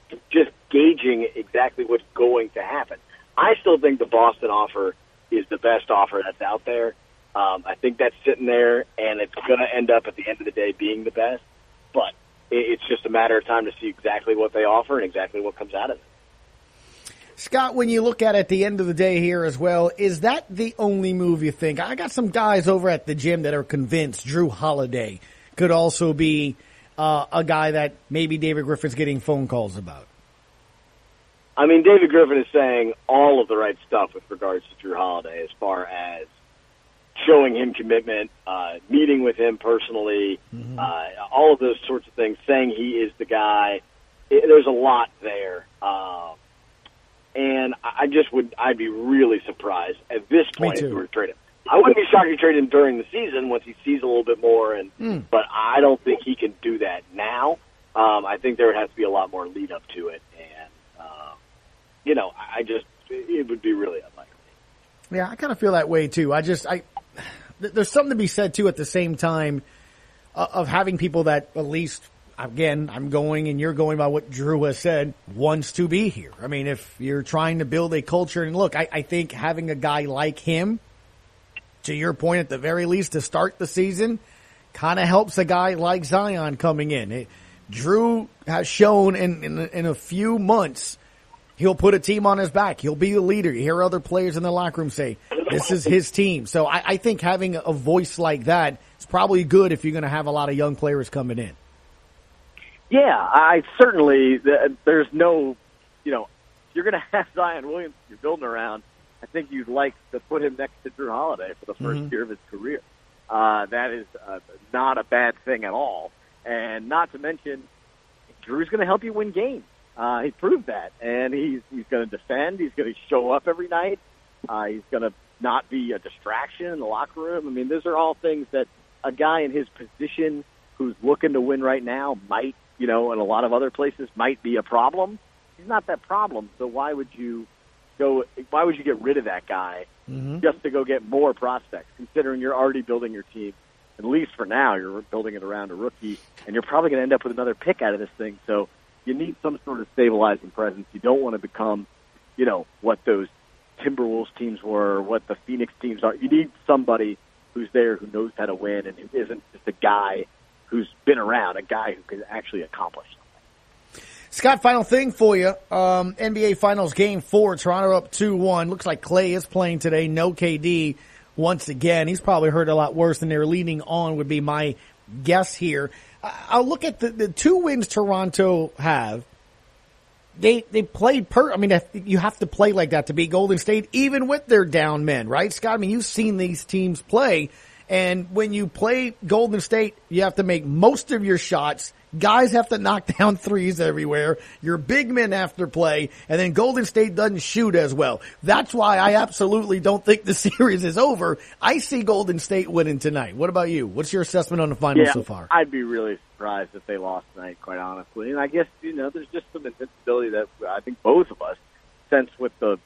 just gauging exactly what's going to happen. I still think the Boston offer is the best offer that's out there. I think that's sitting there, and it's going to end up at the end of the day being the best. But it's just a matter of time to see exactly what they offer and exactly what comes out of it. Scott, when you look at it at the end of the day here as well, is that the only move you think? I got some guys over at the gym that are convinced Drew Holiday could also be a guy that maybe David Griffin's getting phone calls about. I mean, David Griffin is saying all of the right stuff with regards to Drew Holiday as far as showing him commitment, meeting with him personally, all of those sorts of things, saying he is the guy. There's a lot there. And I'd be really surprised at this point if we were to trade him. I wouldn't be shocked if you trade him during the season once he sees a little bit more, but I don't think he can do that now. I think there would have to be a lot more lead up to it, and it would be really unlikely. Yeah, I kind of feel that way too. There's something to be said too at the same time of having people that at least. Again, I'm going and you're going by what Drew has said, wants to be here. I mean, if you're trying to build a culture, and look, I think having a guy like him, to your point at the very least, to start the season, kind of helps a guy like Zion coming in. Drew has shown in a few months, he'll put a team on his back. He'll be the leader. You hear other players in the locker room say, this is his team. So I think having a voice like that is probably good if you're going to have a lot of young players coming in. Yeah, I certainly, there's no, you're going to have Zion Williams you're building around. I think you'd like to put him next to Drew Holiday for the first year of his career. That is not a bad thing at all. And not to mention, Drew's going to help you win games. He proved that. And he's going to defend. He's going to show up every night. He's going to not be a distraction in the locker room. I mean, those are all things that a guy in his position who's looking to win right now might, in a lot of other places might be a problem. He's not that problem, so why would you get rid of that guy just to go get more prospects, considering you're already building your team? At least for now, you're building it around a rookie, and you're probably going to end up with another pick out of this thing. So you need some sort of stabilizing presence. You don't want to become, what those Timberwolves teams were, what the Phoenix teams are. You need somebody who's there who knows how to win and who isn't just a guy who's been around, a guy who can actually accomplish something. Scott, final thing for you. NBA Finals Game 4, Toronto up 2-1. Looks like Clay is playing today. No KD once again. He's probably hurt a lot worse than they're leading on would be my guess here. I'll look at the 2 wins Toronto have. They played you have to play like that to beat Golden State, even with their down men, right, Scott? I mean, you've seen these teams play. And when you play Golden State, you have to make most of your shots. Guys have to knock down threes everywhere. Your big men have to play. And then Golden State doesn't shoot as well. That's why I absolutely don't think the series is over. I see Golden State winning tonight. What about you? What's your assessment on the finals so far? I'd be really surprised if they lost tonight, quite honestly. And I guess, there's just some invincibility that I think both of us sense with the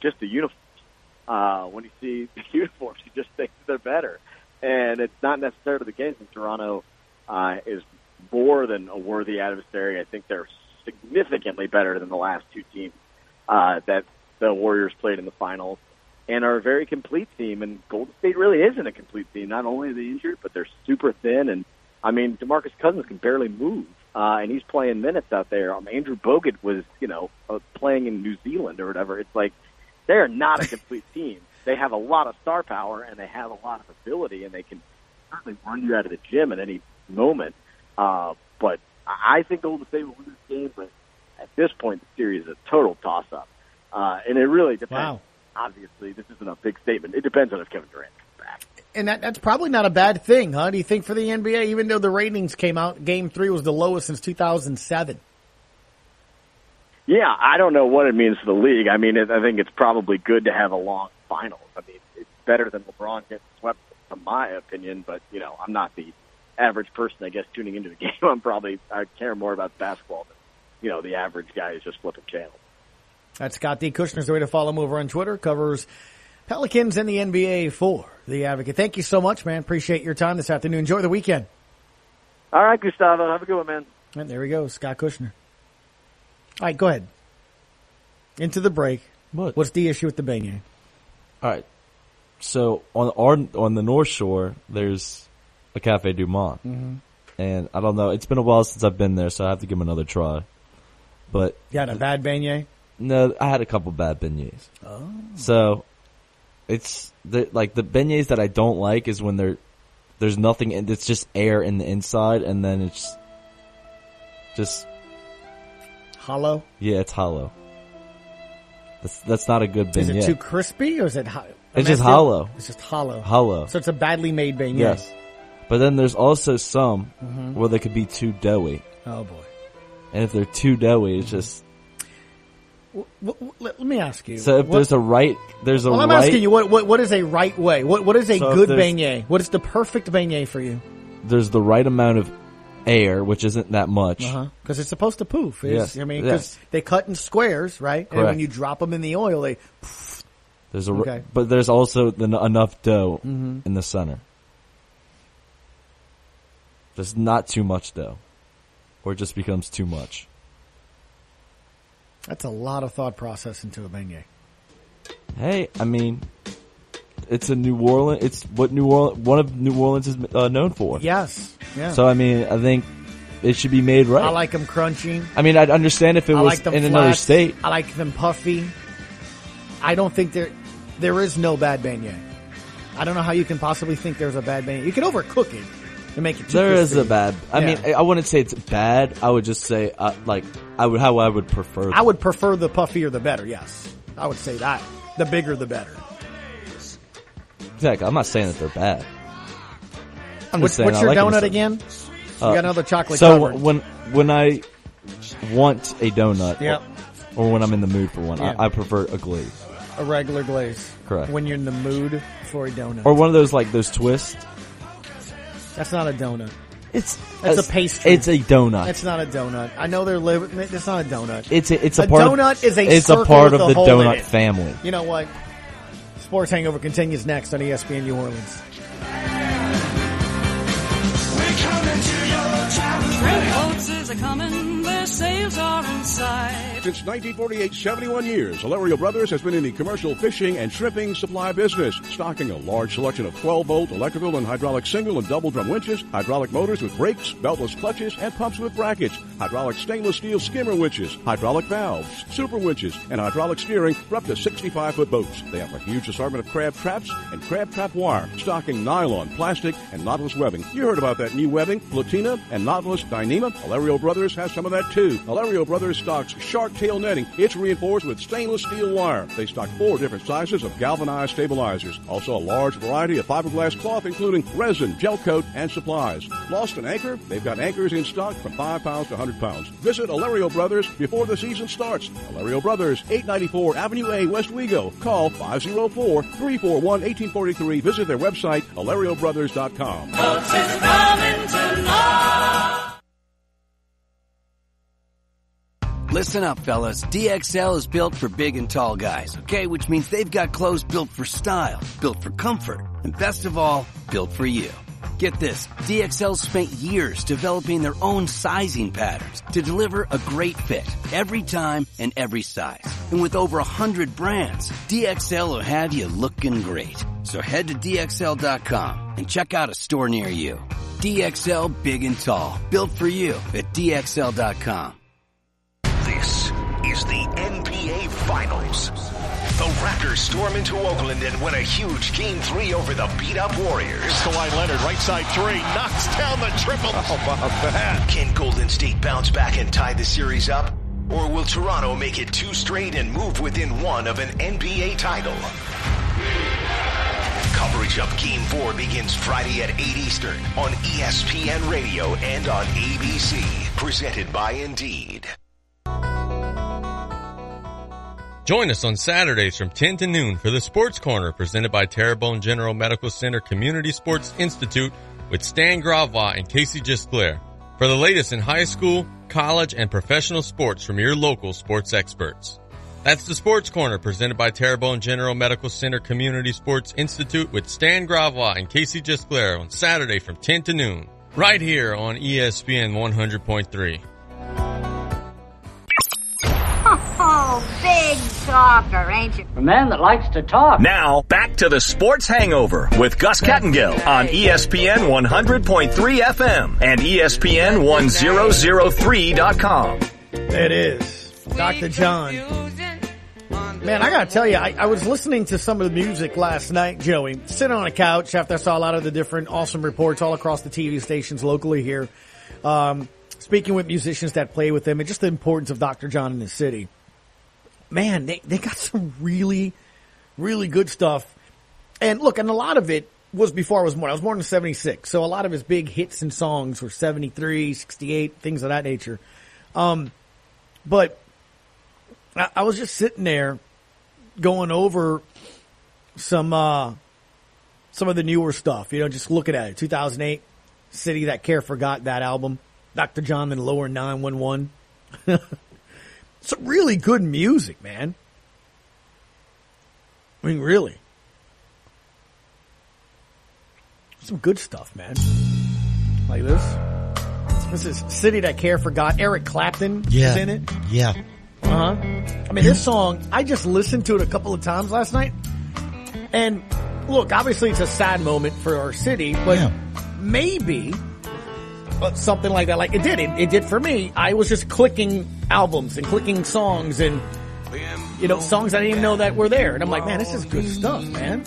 uniforms. When you see the uniforms, you just think they're better. And it's not necessarily the case. And Toronto is more than a worthy adversary. I think they're significantly better than the last 2 teams that the Warriors played in the finals and are a very complete team. And Golden State really isn't a complete team. Not only are they injured, but they're super thin. And, DeMarcus Cousins can barely move, and he's playing minutes out there. Andrew Bogut was, playing in New Zealand or whatever. It's like they're not a complete team. They have a lot of star power, and they have a lot of ability, and they can certainly run you out of the gym at any moment. But I think Golden State will win this game, but at this point, the series is a total toss-up. And it really depends. Wow. Obviously, this isn't a big statement. It depends on if Kevin Durant comes back. And that's probably not a bad thing, huh? Do you think for the NBA, even though the ratings came out, Game 3 was the lowest since 2007? Yeah, I don't know what it means for the league. I think it's probably good to have a long finals. It's better than LeBron getting swept, in my opinion, but, I'm not the average person, I guess, tuning into the game. I care more about basketball than, the average guy who's just flipping channels. That's Scott D. Kushner's the way to follow him over on Twitter. Covers Pelicans and the NBA for The Advocate. Thank you so much, man. Appreciate your time this afternoon. Enjoy the weekend. All right, Gustavo. Have a good one, man. And there we go, Scott Kushner. All right, go ahead. Into the break. What? What's the issue with the beignet? All right. So on the North Shore, there's a Cafe Du Monde. Mhm. And I don't know. It's been a while since I've been there, so I have to give them another try. But You had a bad beignet? no, I had a couple bad beignets. Oh. So it's the beignets that I don't like is when there's nothing, and it's just air in the inside, and then it's just Hollow? yeah, it's hollow. That's not a good beignet. Is it too crispy or is it hollow? It's just hollow. It's just hollow. Hollow. So it's a badly made beignet. Yes. But then there's also some Mhm. where they could be too doughy. Oh, boy. And if they're too doughy, it's just... Let me ask you. So if there's a right... Well, I'm asking you, what is a right way? What is a So if good there's- beignet? What is the perfect beignet for you? There's the right amount of air, which isn't that much. Because it's supposed to poof. Yes. I mean, because Yes. they cut in squares, right? And when Correct. you drop them in the oil, they... There's a, Okay. But there's also enough dough Mhm. in the center. There's not too much dough. Or it just becomes too much. That's a lot of thought process into a beignet. Hey, I mean, it's a New Orleans. It's what one of New Orleans is known for. Yes. Yeah. So I mean, I think it should be made right. I like them crunchy. I mean, I'd understand if it I was like them in flat. another state. I like them puffy. I don't think there is no bad beignet. I don't know how you can possibly think there's a bad beignet. You can overcook it and make it too There is crispy. a bad. I Yeah. mean, I wouldn't say it's bad. I would just say how I would prefer. I would prefer the puffier the better, yes. I would say that. The bigger the better. Exactly. I'm not saying that they're bad. I'm What's just saying I your like 'em donut so- again? You got another chocolate So covered. when I want a donut, Yep. or when I'm in the mood for one, Yeah. I prefer a glaze. A regular glaze. Correct. When you're in the mood for a donut. Or one of those twists. That's not a donut. It's a pastry. It's a donut. It's not a donut. I know they're living. It's not a donut. It's a a part of- donut is a it's a circle part with of a the hole in donut it. family. You know what? Sports Hangover continues next on ESPN New Orleans. Boats are coming, their sails are inside. Since 1948, 71 years, Hilario Brothers has been in the commercial fishing and shrimping supply business, stocking a large selection of 12-volt electrical and hydraulic single and double drum winches, hydraulic motors with brakes, beltless clutches, and pumps with brackets, hydraulic stainless steel skimmer winches, hydraulic valves, super winches, and hydraulic steering for up to 65-foot boats. They have a huge assortment of crab traps and crab trap wire, stocking nylon, plastic, and Nautilus webbing. You heard about that new webbing, Platina and Nautilus Dyneema? Hilario Brothers has some of that too. Hilario Brothers stocks shark tail netting. It's reinforced with stainless steel wire. They stock 4 different sizes of galvanized stabilizers. Also a large variety of fiberglass cloth, including resin, gel coat, and supplies. Lost an anchor? They've got anchors in stock from 5 pounds to 100 pounds. Visit Hilario Brothers before the season starts. Hilario Brothers, 894 Avenue A, West Wego. Call 504-341-1843. Visit their website, HilarioBrothers.com. Boats is coming tonight. Listen up, fellas. DXL is built for big and tall guys, okay? Which means they've got clothes built for style, built for comfort, and best of all, built for you. Get this, DXL spent years developing their own sizing patterns to deliver a great fit every time and every size. And with over 100 brands, DXL will have you looking great. So head to DXL.com and check out a store near you. DXL Big and Tall, built for you at DXL.com. This is the NBA Finals. The Raptors storm into Oakland and win a huge Game 3 over the beat-up Warriors. Kawhi Leonard, right side 3, knocks down the triple. How about that? Can Golden State bounce back and tie the series up? Or will Toronto make it 2 straight and move within 1 of an NBA title? Coverage of Game 4 begins Friday at 8 Eastern on ESPN Radio and on ABC. Presented by Indeed. Join us on Saturdays from 10 to noon for the Sports Corner presented by Terrebonne General Medical Center Community Sports Institute with Stan Gravois and Casey Gisclair for the latest in high school, college, and professional sports from your local sports experts. That's the Sports Corner presented by Terrebonne General Medical Center Community Sports Institute with Stan Gravois and Casey Gisclair on Saturday from 10 to noon right here on ESPN 100.3. talker, ain't you? A man that likes to talk. Now, back to the Sports Hangover with Gus Kattengill on ESPN 100.3 FM and ESPN 1003.com. It is. Dr. John. Man, I gotta tell you, I was listening to some of the music last night, Joey, sitting on a couch after I saw a lot of the different awesome reports all across the TV stations locally here. Speaking with musicians that play with them and just the importance of Dr. John in the city. Man, they got some really, really good stuff. And look, and a lot of it was before I was born. I was born in 76. So a lot of his big hits and songs were 73, 68, things of that nature. But I was just sitting there going over some of the newer stuff, just looking at it. 2008, City That Care Forgot, that album. Dr. John and Lower 911. Some really good music, man. I mean, really. Some good stuff, man. Like this. This is City That Care Forgot. Eric Clapton is in it. Yeah. I mean, this song, I just listened to it a couple of times last night. And look, obviously it's a sad moment for our city, but maybe something like that, like it did. It did for me. I was just clicking albums and clicking songs and, songs I didn't even know that were there. And I'm like, man, this is good stuff, man.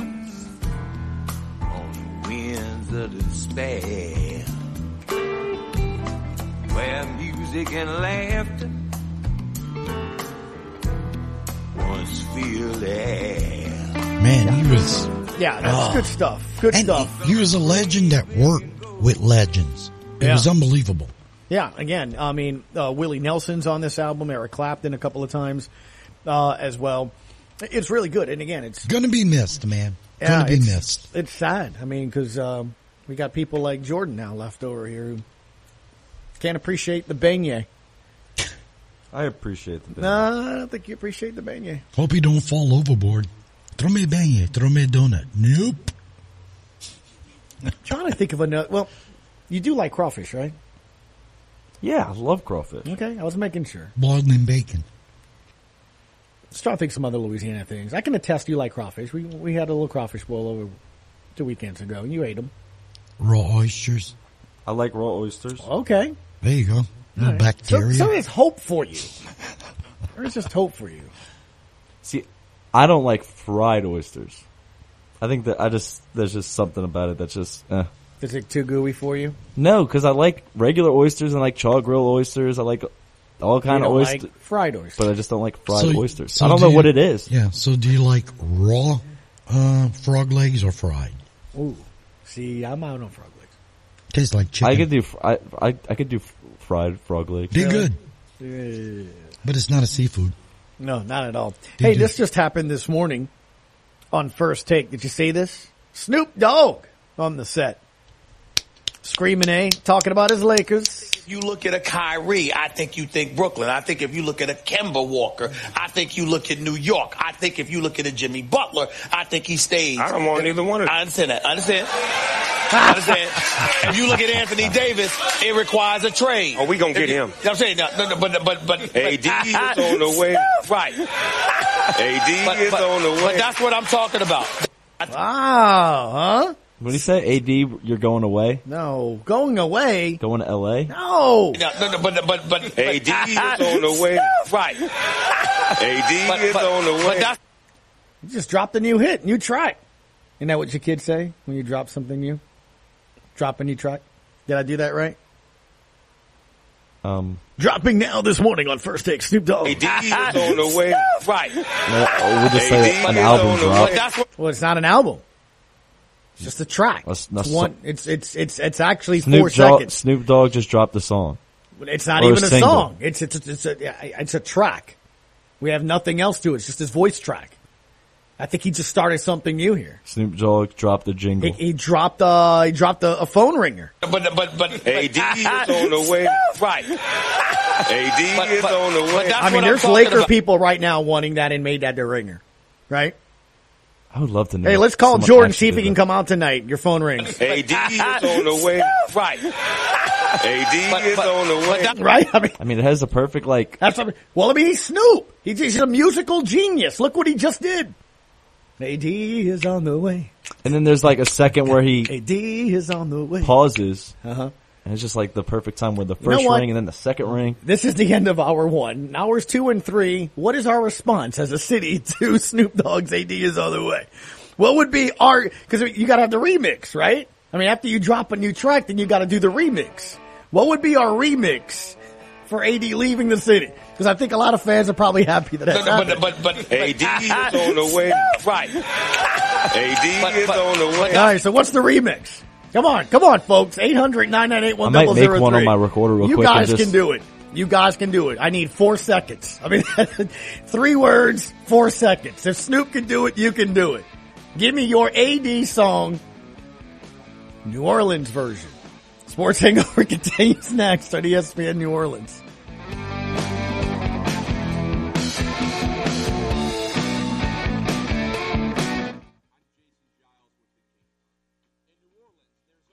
On winds of despair, where music and laughter once filled the air. Man, he was... Yeah, that's good stuff. Good stuff. He was a legend that worked with legends. It was unbelievable. Yeah, again, I mean, Willie Nelson's on this album, Eric Clapton a couple of times as well. It's really good. And again, it's going to be missed, man. Going to be missed. It's sad. I mean, because we got people like Jordan now left over here who can't appreciate the beignet. I appreciate the beignet. No, I don't think you appreciate the beignet. Hope you don't fall overboard. Throw me a beignet. Throw me a donut. Nope. I'm trying to think of another. Well, you do like crawfish, right? Yeah, I love crawfish. Okay, I was making sure. Boiled in bacon. Let's try to think some other Louisiana things. I can attest you like crawfish. We had a little crawfish boil over 2 weekends ago, and you ate them. Raw oysters. I like raw oysters. Okay. There you go. No bacteria. So there's hope for you. There's just hope for you. See, I don't like fried oysters. I think that there's just something about it that's just, Is it too gooey for you? No, because I like regular oysters and like char grill oysters. I like all kind of oysters. Like fried oysters. But I just don't like fried oysters. So I don't know what it is. Yeah, so do you like raw frog legs or fried? Ooh, see, I'm out on frog legs. Tastes like chicken. I could do fried frog legs. They're good. But it's not a seafood. No, not at all. Hey, this just happened this morning on First Take. Did you see this? Snoop Dogg on the set. Screaming, talking about his Lakers. If you look at a Kyrie, I think you think Brooklyn. I think if you look at a Kemba Walker, I think you look at New York. I think if you look at a Jimmy Butler, I think he stays. I don't want either one of them. I understand that. I understand. If you look at Anthony Davis, it requires a trade. Oh, we gonna get him. I'm saying, but AD is on the way. Right. AD is on the way. But that's what I'm talking about. Wow, huh? What did he say? AD, you're going away? No, going away. Going to LA? No. But AD is on the way. Right. AD is on the way. You just dropped a new hit, new track. Isn't that what your kids say when you drop something new? Drop a new track. Did I do that right? Dropping now this morning on First Take, Snoop Dogg. AD is on the way. Right. No, we'll just say an album drop. Well, it's not an album. It's just a track. It's actually 4 seconds. Snoop Dogg just dropped the song. It's not even a song. It's a track. We have nothing else to it. It's just his voice track. I think he just started something new here. Snoop Dogg dropped the jingle. He dropped a phone ringer. But AD is on the way. Right. AD is on the way. I mean, there's Laker people right now wanting that and made that their ringer, right? I would love to know. Hey, let's call Jordan, see if he can come out tonight. Your phone rings. AD is on the way. Right. AD is on the way. Right? I mean, it has a perfect, like... he's Snoop. He's a musical genius. Look what he just did. AD is on the way. And then there's like a second where he... AD is on the way. Pauses. Uh-huh. And it's just like the perfect time where the first ring and then the second ring. This is the end of hour 1. Hours 2 and 3. What is our response as a city to Snoop Dogg's AD is on the way? What would be our... Because you got to have the remix, right? I mean, after you drop a new track, then you got to do the remix. What would be our remix for AD leaving the city? Because I think a lot of fans are probably happy that that's happening. But AD is on the way. Right. AD is on the way. All right, so what's the remix? Come on, folks. 800-998-1003. I might make one on my recorder real quick. You guys can do it. You guys can do it. I need 4 seconds. I mean, 3 words, 4 seconds. If Snoop can do it, you can do it. Give me your AD song, New Orleans version. Sports Hangover continues next on ESPN New Orleans.